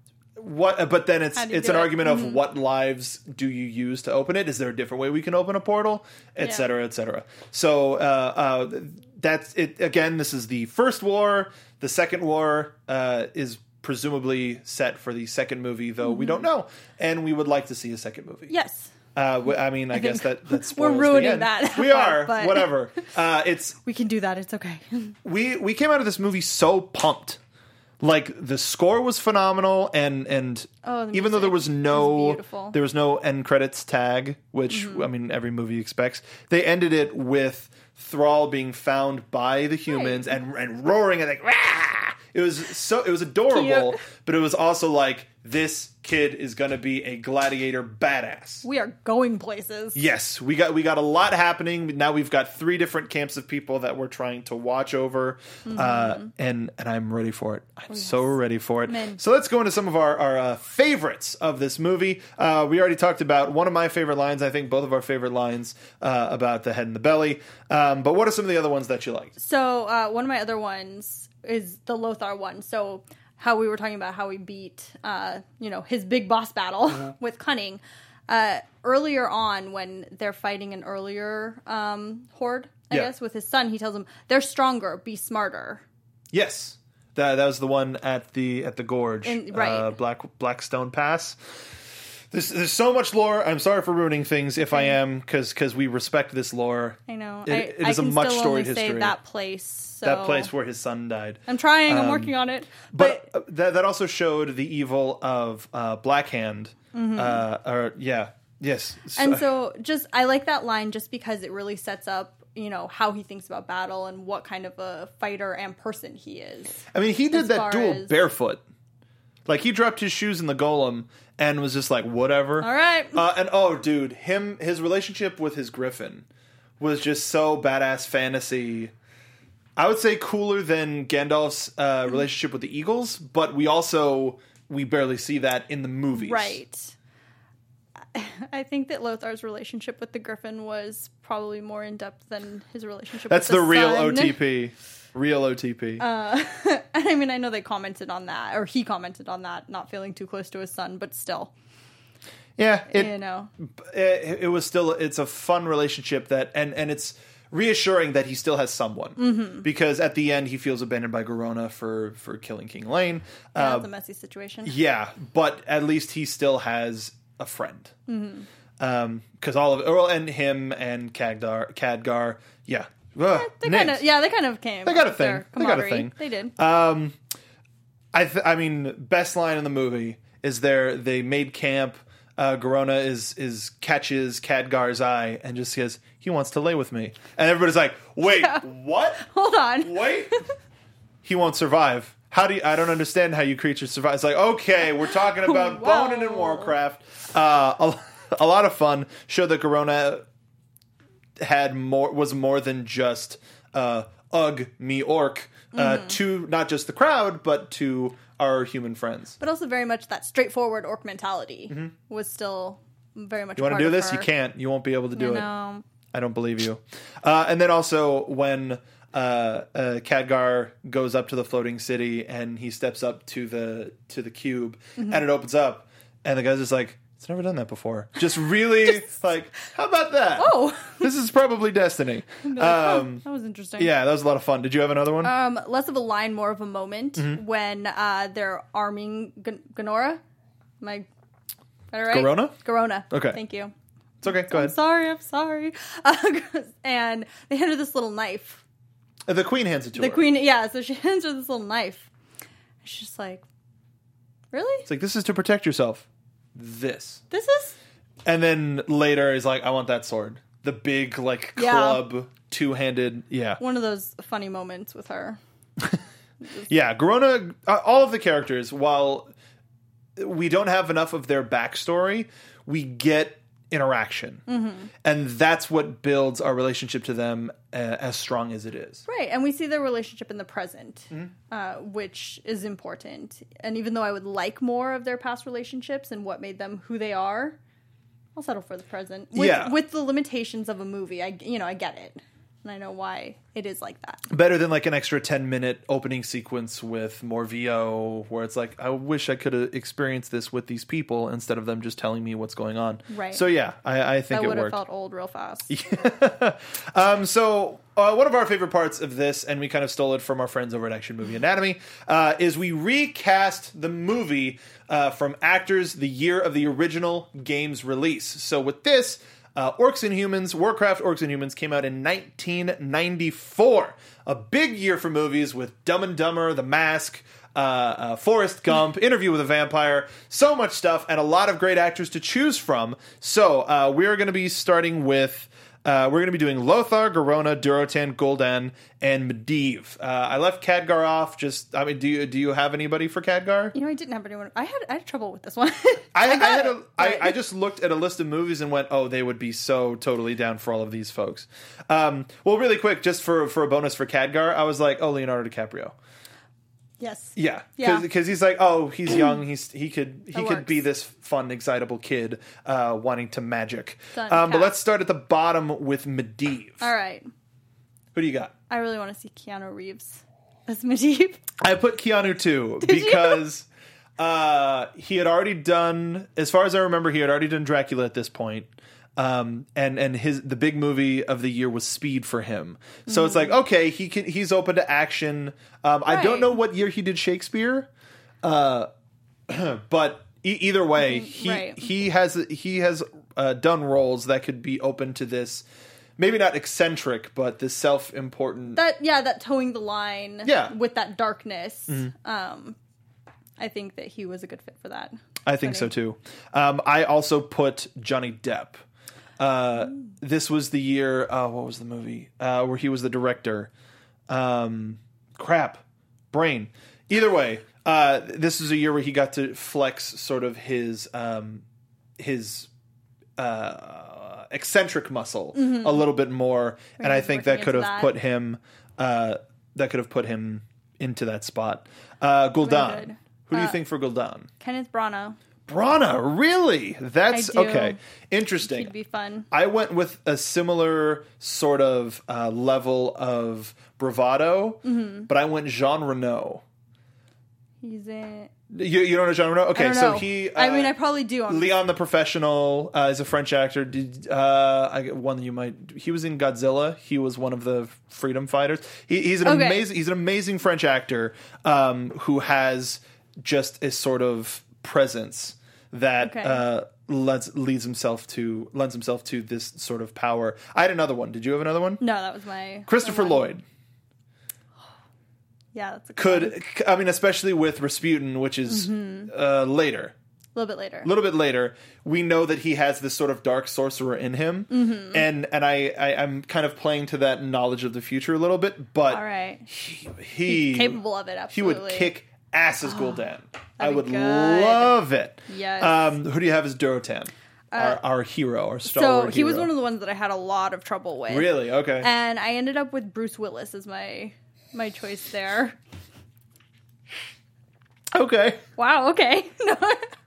What? But then it's How do you it's do an it? argument of what lives do you use to open it? Is there a different way we can open a portal, et Yeah. cetera, et cetera. So uh, uh, that's it. Again, this is the first war. The second war uh, is presumably set for the second movie, though we don't know, and we would like to see a second movie. Yes, Uh, w- I mean, I, guess think that that we're spoils the ruining end. that We part, are. but- Whatever. Uh, it's we can do that. It's okay. we we came out of this movie so pumped. Like the score was phenomenal, and and Oh, the even though there was music no was beautiful. there was no end credits tag, which Mm-hmm. I mean every movie expects, they ended it with Thrall being found by the humans Right. and and roaring and like Rah! It was so it was adorable, Cute. but it was also like this kid is gonna be a gladiator badass. We are going places. Yes, we got we got a lot happening. Now we've got three different camps of people that we're trying to watch over, uh, and and I'm ready for it. I'm so ready for it. Amen. So let's go into some of our our uh, favorites of this movie. Uh, we already talked about one of my favorite lines. I think both of our favorite lines uh, about the head and the belly. Um, but what are some of the other ones that you liked? So uh, one of my other ones is the Lothar one. So how we were talking about how we beat, uh, you know, his big boss battle with cunning. Uh, earlier on, when they're fighting an earlier um, horde, I Yeah. guess, with his son, he tells him, "They're stronger. Be smarter." Yes, that that was the one at the at the gorge, In- right. uh, Black Blackstone Pass. There's, there's so much lore. I'm sorry for ruining things if I am, because because we respect this lore. I know. It- I, it I is a can much still storied only say history. that place. So That place where his son died. I'm trying. I'm Um, working on it. But, But, uh, that that also showed the evil of uh, Blackhand. Uh, or yeah, yes. Mm-hmm. and so just I like that line just because it really sets up, you know, how he thinks about battle and what kind of a fighter and person he is. I mean, he did as that far duel as- barefoot. Like he dropped his shoes in the golem and was just like, whatever. All right. Uh, and oh, dude, him his relationship with his griffin was just so badass fantasy. I would say cooler than Gandalf's uh, relationship with the Eagles, but we also we barely see that in the movies. Right. I think that Lothar's relationship with the Griffin was probably more in depth than his relationship That's with the the real son. O T P. Real O T P. Uh, and I mean, I know they commented on that, or he commented on that, not feeling too close to his son, but still. Yeah, it, you know, it, it was still, it's a fun relationship that, and, and it's reassuring that he still has someone. Mm-hmm. Because at the end, he feels abandoned by Garona for, for killing King Lane. Yeah, Uh, it's a messy situation. yeah, but at least he still has a friend. Mm-hmm. Um, because all of it, well, and him and Khadgar, Khadgar, yeah. Ugh, They names. kind of, yeah, they kind of came. They got a with their thing. They got a camaraderie. thing. They did. Um, I th- I mean, best line in the movie is there. They made camp. Uh, Garona is is catches Khadgar's eye and just says he wants to lay with me, and everybody's like, "Wait, Yeah. what? Hold on. Wait, he won't survive. How do you? I don't understand how you creatures survive." It's like, okay, we're talking about Wow. boning in Warcraft. Uh, a, a lot of fun. Showed that Garona had more was more than just uh, ugh me orc uh, Mm-hmm. to not just the crowd but to our human friends. But also very much that straightforward orc mentality was still very much You want part to do of this? her. You can't. You won't be able to do You it. know. I don't believe you. Uh, and then also when uh, uh, Khadgar goes up to the floating city and he steps up to the to the cube Mm-hmm. and it opens up and the guy's just like, it's never done that before. Just really like, how about that? Oh. This is probably destiny. Like, oh, Um, that was interesting. yeah, that was a lot of fun. Did you have another one? Um, less of a line, more of a moment Mm-hmm. when uh, they're arming G- Ganora. Am I got it right? Garona? Garona. Okay. Thank you. It's okay. Go I'm ahead. sorry. I'm sorry. Uh, and they hand her this little knife. Uh, The queen hands it to The her. queen, yeah. So she hands her this little knife. She's just like, really? It's like, this is to protect yourself. This. This is? And then later he's like, I want that sword. The big, like, Yeah. club, two-handed. Yeah. One of those funny moments with her. Yeah, Garona, uh, all of the characters, while we don't have enough of their backstory, we get interaction. Mm-hmm. And that's what builds our relationship to them uh, as strong as it is. Right, and we see their relationship in the present, Mm-hmm. uh, which is important. And even though I would like more of their past relationships and what made them who they are, I'll settle for the present. With, Yeah. with the limitations of a movie, I you know I get it, and I know why it is like that. Better than like an extra ten minute opening sequence with more V O where it's like, I wish I could have experienced this with these people instead of them just telling me what's going on. Right. So yeah, I, I think That it would have worked. felt old real fast. Um, so uh, one of our favorite parts of this, and we kind of stole it from our friends over at Action Movie Anatomy, uh, is we recast the movie uh, from actors the year of the original game's release. So with this, uh, Orcs and Humans, Warcraft Orcs and Humans came out in nineteen ninety-four. A big year for movies with Dumb and Dumber, The Mask, uh, uh, Forrest Gump, Interview with a Vampire, so much stuff, and a lot of great actors to choose from. So uh, we're going to be starting with... Uh, we're going to be doing Lothar, Garona, Durotan, Gul'dan, and Medivh. Uh, I left Khadgar off. Just, I mean, do you do you have anybody for Khadgar? You know, I didn't have anyone. I had I had trouble with this one. I, I, got had it, a, I, but- I just looked at a list of movies and went, oh, they would be so totally down for all of these folks. Um, well, really quick, just for for a bonus for Khadgar, I was like, oh, Leonardo DiCaprio. Yes. Yeah, Yeah. because he's like, oh, he's young. He's he could he That could be works. this fun, excitable kid uh, wanting to magic. Done, Um, but cast. let's start at the bottom with Medivh. All right. Who do you got? I really want to see Keanu Reeves as Medivh. I put Keanu too because uh, he had already done, as far as I remember, he had already done Dracula at this point. Um, and and his the big movie of the year was Speed for him. So it's like, okay, he can he's open to action. Um, I don't Right. know what year he did Shakespeare, uh, but e- either way, he Right. he has he has uh, done roles that could be open to this. Maybe not eccentric, but this self-important. That yeah, that towing the line. Yeah. With that darkness. Um, I think that he was a good fit for that. I think so Funny. too. Um, I also put Johnny Depp. Uh, this was the year. Uh, what was the movie uh, where he was the director? Um, crap, brain. Either way, uh, this is a year where he got to flex sort of his um, his uh, eccentric muscle a little bit more, and I he's think that working could have into that. put him uh, that could have put him into that spot. Uh, Very Gul'dan. good. Who do you Uh, think for Gul'dan? Kenneth Branagh. Branagh, really? That's I do. okay. Interesting. He'd be fun. I went with a similar sort of uh, level of bravado, Mm-hmm. but I went Jean Reno. He's in. You, you don't know Jean Reno? Okay, I don't so know. he. Uh, I mean, I probably do. I'm Leon the Professional uh, is a French actor. Did uh, I get one that you might? He was in Godzilla. He was one of the freedom fighters. He, he's an Okay. amazing. He's an amazing French actor um, who has just a sort of presence that Okay. uh, lets leads himself to lends himself to this sort of power. I had another one. Did you have another one? No, that was my Christopher my one. Lloyd Yeah, that's a good one. could. I mean, especially with Rasputin, which is Mm-hmm. uh, later. a little bit later. A little bit later, we know that he has this sort of dark sorcerer in him, Mm-hmm. and and I, I I'm kind of playing to that knowledge of the future a little bit, but All right. he, he Capable of it, he absolutely. would kick ass as Gul'dan. I that'd would be good. love it. Yes. Um, who do you have as Durotan? our our hero, our Star So Wars he was hero. one of the ones that I had a lot of trouble with. Really? Okay. And I ended up with Bruce Willis as my my choice there. Okay. Wow, okay. No.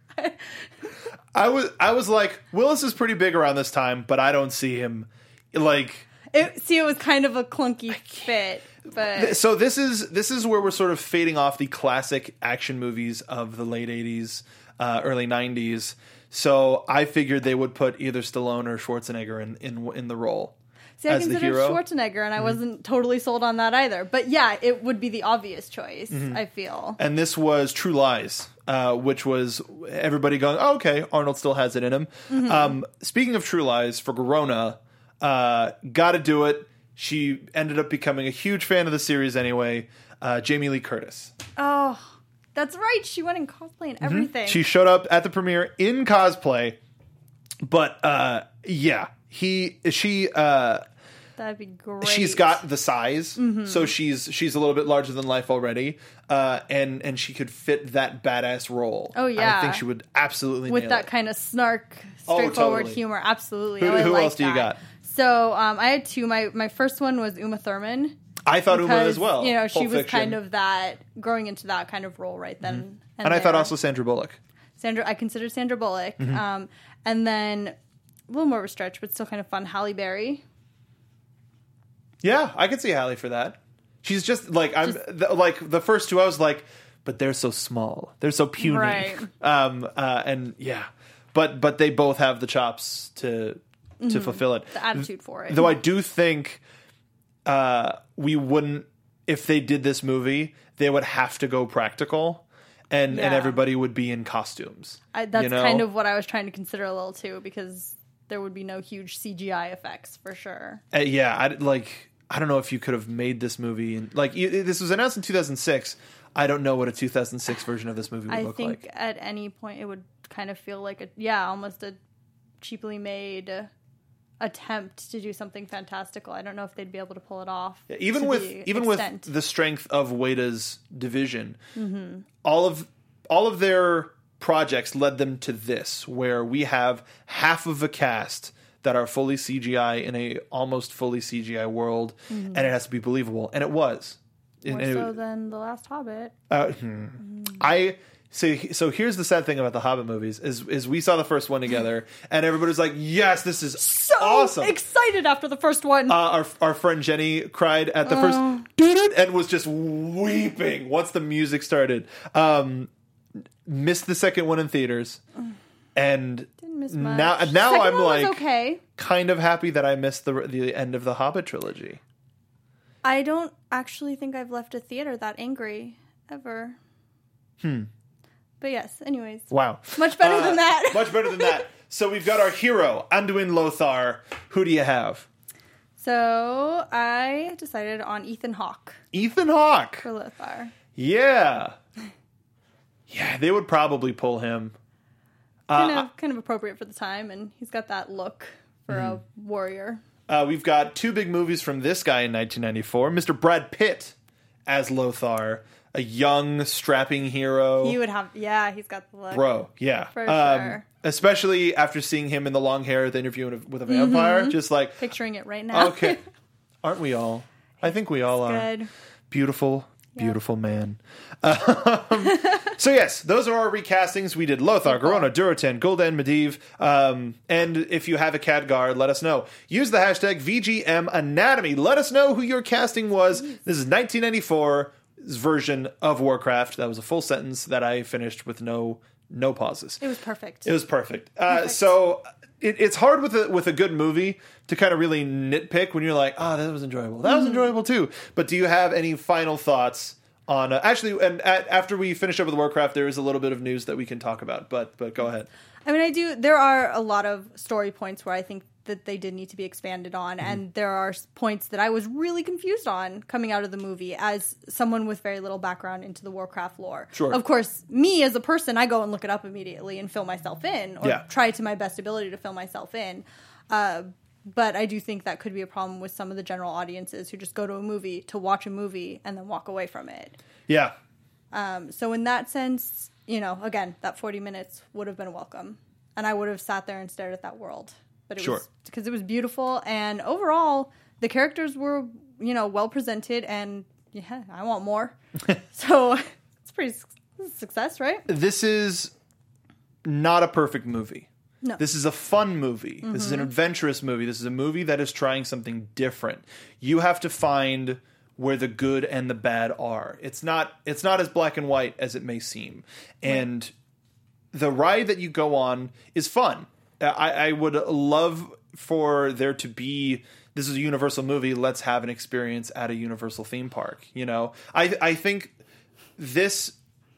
I was I was like, Willis is pretty big around this time, but I don't see him like. It, see, it was kind of a clunky fit, but So this is this is where we're sort of fading off the classic action movies of the late eighties, uh, early nineties. So I figured they would put either Stallone or Schwarzenegger in in, in the role. see, I as the considered hero. Schwarzenegger, and I wasn't totally sold on that either. But yeah, it would be the obvious choice, Mm-hmm. I feel. And this was True Lies, uh, which was everybody going, oh, okay, Arnold still has it in him. Mm-hmm. Um, speaking of True Lies, for Garona, uh, got to do it. She ended up becoming a huge fan of the series anyway. Uh, Jamie Lee Curtis. Oh, that's right. She went in cosplay and everything. Mm-hmm. She showed up at the premiere in cosplay, but uh, yeah, he she uh, That'd be great. she's got the size, Mm-hmm. so she's she's a little bit larger than life already, uh, and and she could fit that badass role. Oh, yeah. I think she would absolutely with nail that it. kind of snark, Oh, straightforward totally. humor. Absolutely. Who- Oh, I who like else do you that. got? So um, I had two. My my first one was Uma Thurman. I thought Uma Because, as well. You know, she Pulp was Fiction. kind of that, growing into that kind of role right then. And, and I thought there. also Sandra Bullock. Sandra, I considered Sandra Bullock. Mm-hmm. Um, and then a little more of a stretch, but still kind of fun, Halle Berry. Yeah, I could see Halle for that. She's just like I'm the, like the first two. I was like, but they're so small, they're so puny, Right. um, uh, and yeah, but but they both have the chops to to fulfill it. The attitude for it. Though I do think uh, we wouldn't if they did this movie, they would have to go practical, and and Yeah. everybody would be in costumes. I, that's you know? kind of what I was trying to consider a little too, because there would be no huge C G I effects for sure. Uh, yeah, I like. I don't know if you could have made this movie. In, like you, this was announced in two thousand six. I don't know what a two thousand six version of this movie would I look think like. at any point it would kind of feel like a yeah, almost a cheaply made attempt to do something fantastical. I don't know if they'd be able to pull it off. Yeah, even to with the even extent. with the strength of Ueda's division, Mm-hmm. all of all of their projects led them to this, where we have half of a cast that are fully C G I in a almost fully C G I world, and it has to be believable, and it was. more And it- so than The Last Hobbit. Uh, hmm. I so so here's the sad thing about the Hobbit movies is is we saw the first one together, and everybody's like, "Yes, this is So awesome." excited after the first one. uh, our our friend Jenny cried at the Oh. first "Doo-doo," and was just weeping once the music started. Um, missed the second one in theaters, and Didn't miss much. now now Second I'm one was like okay. kind of happy that I missed the the end of the Hobbit trilogy. I don't actually think I've left a theater that angry ever. Hmm. But yes, anyways. Wow, Much better Uh, than that. much better than that. So we've got our hero, Anduin Lothar. Who do you have? So I decided on Ethan Hawke Ethan Hawke. for Lothar. Yeah. Yeah, they would probably pull him. Kind Uh, of kind of appropriate for the time, and he's got that look for Mm-hmm. a warrior. uh, we've got two big movies from this guy in nineteen ninety-four. Mister Brad Pitt as Lothar. a young, strapping hero. He would have, yeah, he's got the look. Bro, yeah. For um, sure. Especially after seeing him in the long hair at the interview with a, with a vampire. Mm-hmm. Just like, Picturing it right now. okay. Aren't we all? I think we all are. Good. Beautiful, beautiful man. Um, so yes, those are our recastings. We did Lothar, Garona, Durotan, Gul'dan, Medivh. Um, and if you have a Khadgar, let us know. Use the hashtag V G M Anatomy. Let us know who your casting was. This is nineteen ninety-four's version of Warcraft. That was a full sentence that I finished with no no pauses. It was perfect. It was perfect. Uh, so it, it's hard with a, with a good movie to kind of really nitpick when you're like, oh, that was enjoyable. That was Mm-hmm. enjoyable too. But do you have any final thoughts on uh, actually? And at, after we finish up with Warcraft, there is a little bit of news that we can talk about. But but go ahead. I mean, I do. There are a lot of story points where I think that they did need to be expanded on, Mm-hmm. and there are s- points that I was really confused on coming out of the movie as someone with very little background into the Warcraft lore. Sure. Of course, me as a person, I go and look it up immediately and fill myself in, or Yeah. try to my best ability to fill myself in. Uh, but I do think that could be a problem with some of the general audiences who just go to a movie to watch a movie and then walk away from it. Yeah. Um, so in that sense, you know, again, that forty minutes would have been welcome. And I would have sat there and stared at that world. But it Sure. was because it was beautiful. And overall, the characters were, you know, well presented. And yeah, I want more. So it's pretty su- success, right? This is not a perfect movie. No. This is a fun movie. This is an adventurous movie. This is a movie that is trying something different. You have to find where the good and the bad are. It's not it's not as black and white as it may seem. And the ride that you go on is fun. I, I would love for there to be, this is a Universal movie, let's have an experience at a Universal theme park. You know, I I think this,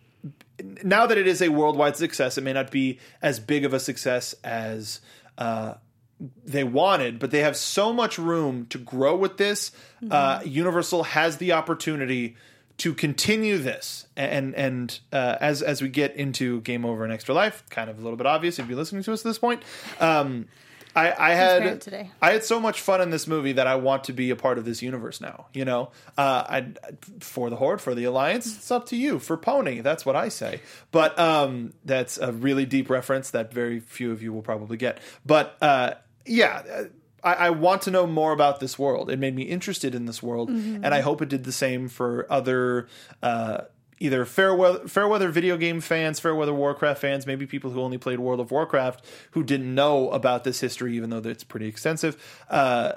now that it is a worldwide success, it may not be as big of a success as uh, they wanted, but they have so much room to grow with this. Mm-hmm. Uh, Universal has the opportunity to continue this, and and uh, as as we get into Game Over and Extra Life, kind of a little bit obvious if you're listening to us at this point. Um, I, I had today. I had so much fun in this movie that I want to be a part of this universe now. You know, uh, I for the Horde, for the Alliance, it's up to you. For Pony, that's what I say. But um, that's a really deep reference that very few of you will probably get. But uh, yeah. I, I want to know more about this world. It made me interested in this world, mm-hmm. and I hope it did the same for other uh, either Fairweather, Fairweather video game fans, Fairweather Warcraft fans, maybe people who only played World of Warcraft who didn't know about this history, even though it's pretty extensive. Uh,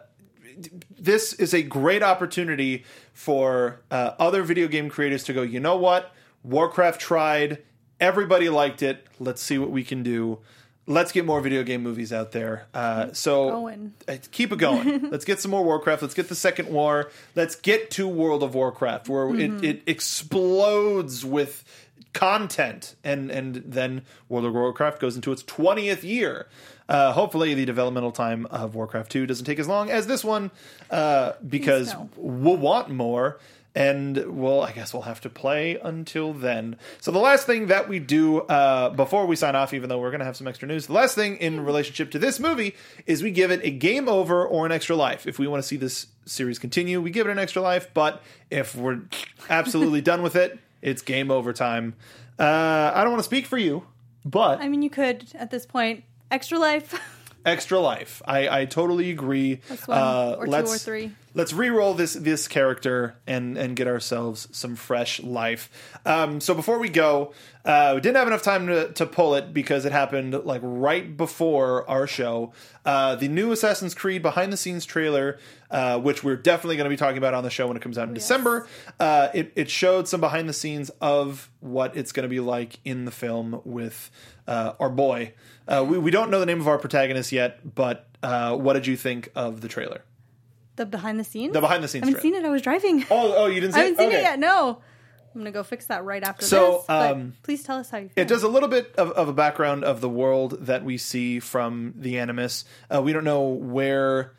this is a great opportunity for uh, other video game creators to go, you know what? Warcraft tried. Everybody liked it. Let's see what we can do. Let's get more video game movies out there. Uh, so Going. uh, keep it going. Let's get some more Warcraft. Let's get the Second War. Let's get to World of Warcraft, where mm-hmm. it, it explodes with content, and and then World of Warcraft goes into its twentieth year. Uh, hopefully, the developmental time of Warcraft two doesn't take as long as this one, uh, because so. we'll want more. And, well, I guess we'll have to play until then. So the last thing that we do uh, before we sign off, even though we're going to have some extra news, the last thing in relationship to this movie is we give it a game over or an extra life. If we want to see this series continue, we give it an extra life. But if we're absolutely done with it, it's game over time. Uh, I don't want to speak for you, but... I mean, you could, at this point, extra life. Extra life. I, I totally agree. That's one, uh, or two let's, or three. Let's re-roll this this character and, and get ourselves some fresh life. Um, so before we go, uh, we didn't have enough time to, to pull it because it happened like right before our show. Uh, the new Assassin's Creed behind-the-scenes trailer, uh, which we're definitely going to be talking about on the show when it comes out in yes. December, uh, it, it showed some behind-the-scenes of what it's going to be like in the film with uh, our boy. Uh, we, we don't know the name of our protagonist yet, but uh, what did you think of the trailer? The behind the scenes? The behind the scenes I haven't trailer. seen it. I was driving. Oh, oh, you didn't see I it? haven't seen Okay. it yet. No. I'm going to go fix that right after So, this. But um, please tell us how you feel. It does a little bit of, of a background of the world that we see from the Animus. Uh, we don't know where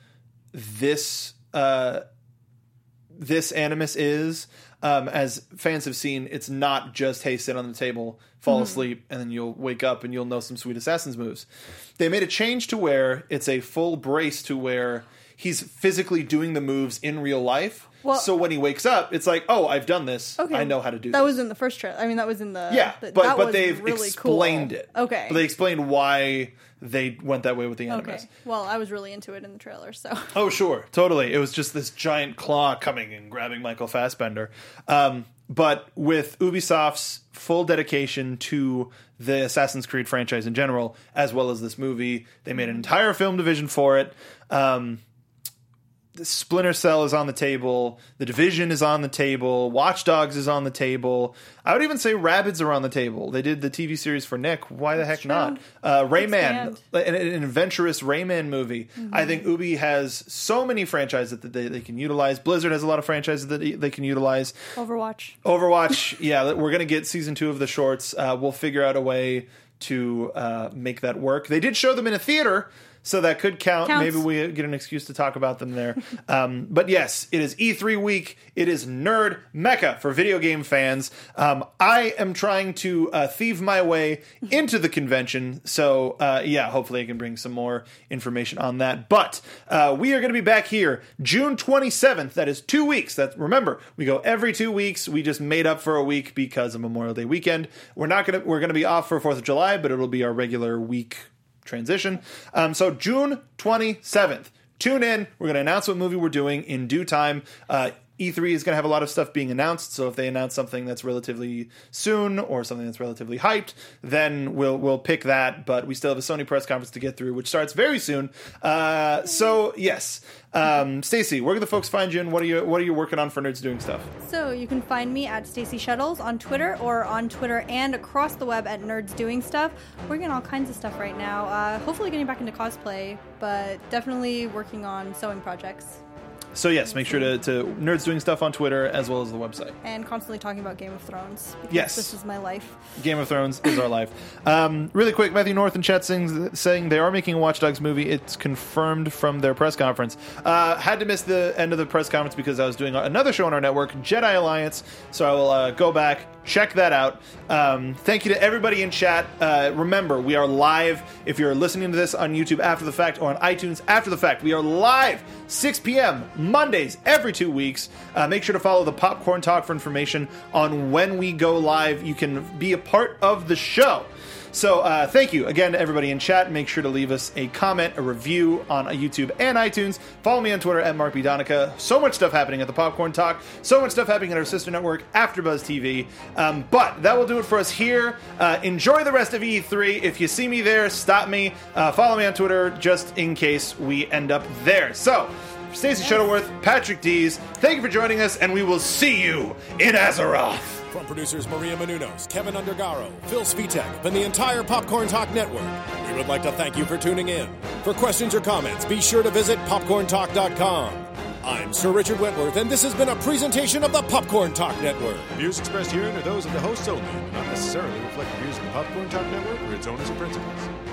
this uh, this Animus is. Um, as fans have seen, it's not just, hey, sit on the table, fall mm-hmm. asleep, and then you'll wake up and you'll know some sweet Assassin's moves. They made a change to where it's a full brace to where he's physically doing the moves in real life. Well- so when he wakes up, it's like, oh, I've done this. Okay, I know how to do that this. was in the first trailer. I mean, that was in the Yeah, the, but that but was they've really explained cool. it. Okay, But they explained why they went that way with the okay. Animus. Well, I was really into it in the trailer, so Oh, sure. Totally. It was just this giant claw coming and grabbing Michael Fassbender. Um, but with Ubisoft's full dedication to the Assassin's Creed franchise in general, as well as this movie, they made an entire film division for it. Um, the Splinter Cell is on the table. The Division is on the table. Watch Dogs is on the table. I would even say Rabbids are on the table. They did the T V series for Nick. Why the heck true. not? Uh, Rayman, Expand. an, an adventurous Rayman movie. Mm-hmm. I think Ubi has so many franchises that they, they can utilize. Blizzard has a lot of franchises that they can utilize. Overwatch. Overwatch, yeah, we're going to get season two of the shorts. Uh, we'll figure out a way to uh, make that work. They did show them in a theater, so that could count. Counts. Maybe we get an excuse to talk about them there. um, but yes, it is E three week. It is nerd mecca for video game fans. Um, I am trying to uh, thieve my way into the convention. So uh, yeah, hopefully I can bring some more information on that. But uh, we are going to be back here June twenty-seventh. That is two weeks. That remember, we go every two weeks. We just made up for a week because of Memorial Day weekend. We're not going to, we're going to be off for fourth of July, but it'll be our regular week transition. Um, so June twenty-seventh. Tune in. We're going to announce what movie we're doing in due time. Uh, E three is going to have a lot of stuff being announced, so if they announce something that's relatively soon or something that's relatively hyped, then we'll we'll pick that, but we still have a Sony press conference to get through, which starts very soon. Uh, so, yes. Um, Stacey, where can the folks find you, and what are you what are you working on for Nerds Doing Stuff? So you can find me at Stacey Shuttles on Twitter or on Twitter and across the web at Nerds Doing Stuff. Working on all kinds of stuff right now. Uh, hopefully getting back into cosplay, but definitely working on sewing projects. So yes, make sure to, to Nerds Doing Stuff on Twitter as well as the website. And constantly talking about Game of Thrones. Because Yes. this is my life. Game of Thrones is our life. Um, really quick, Matthew North and chat saying, saying they are making a Watch Dogs movie. It's confirmed from their press conference. Uh, had to miss the end of the press conference because I was doing another show on our network, Jedi Alliance. So I will uh, go back, check that out. Um, thank you to everybody in chat. Uh, remember, we are live. If you're listening to this on YouTube after the fact or on iTunes after the fact, we are live six p.m. Mondays every two weeks. Uh, make sure to follow the Popcorn Talk for information on when we go live. You can be a part of the show. So uh, thank you again to everybody in chat. Make sure to leave us a comment, a review on YouTube and iTunes. Follow me on Twitter at Mark B. Donica. So much stuff happening at the Popcorn Talk. So much stuff happening at our sister network, AfterBuzz T V. Um, but that will do it for us here. Uh, enjoy the rest of E three. If you see me there, stop me. Uh, follow me on Twitter just in case we end up there. So, Stacey Shuttleworth, Patrick Dees, thank you for joining us, and we will see you in Azeroth. From producers Maria Menounos, Kevin Undergaro, Phil Svitek, and the entire Popcorn Talk Network, we would like to thank you for tuning in. For questions or comments, be sure to visit popcorn talk dot com. I'm Sir Richard Wentworth, and this has been a presentation of the Popcorn Talk Network. Views expressed herein are those of the hosts only, and do not necessarily reflect the views of the Popcorn Talk Network or its owners or principals.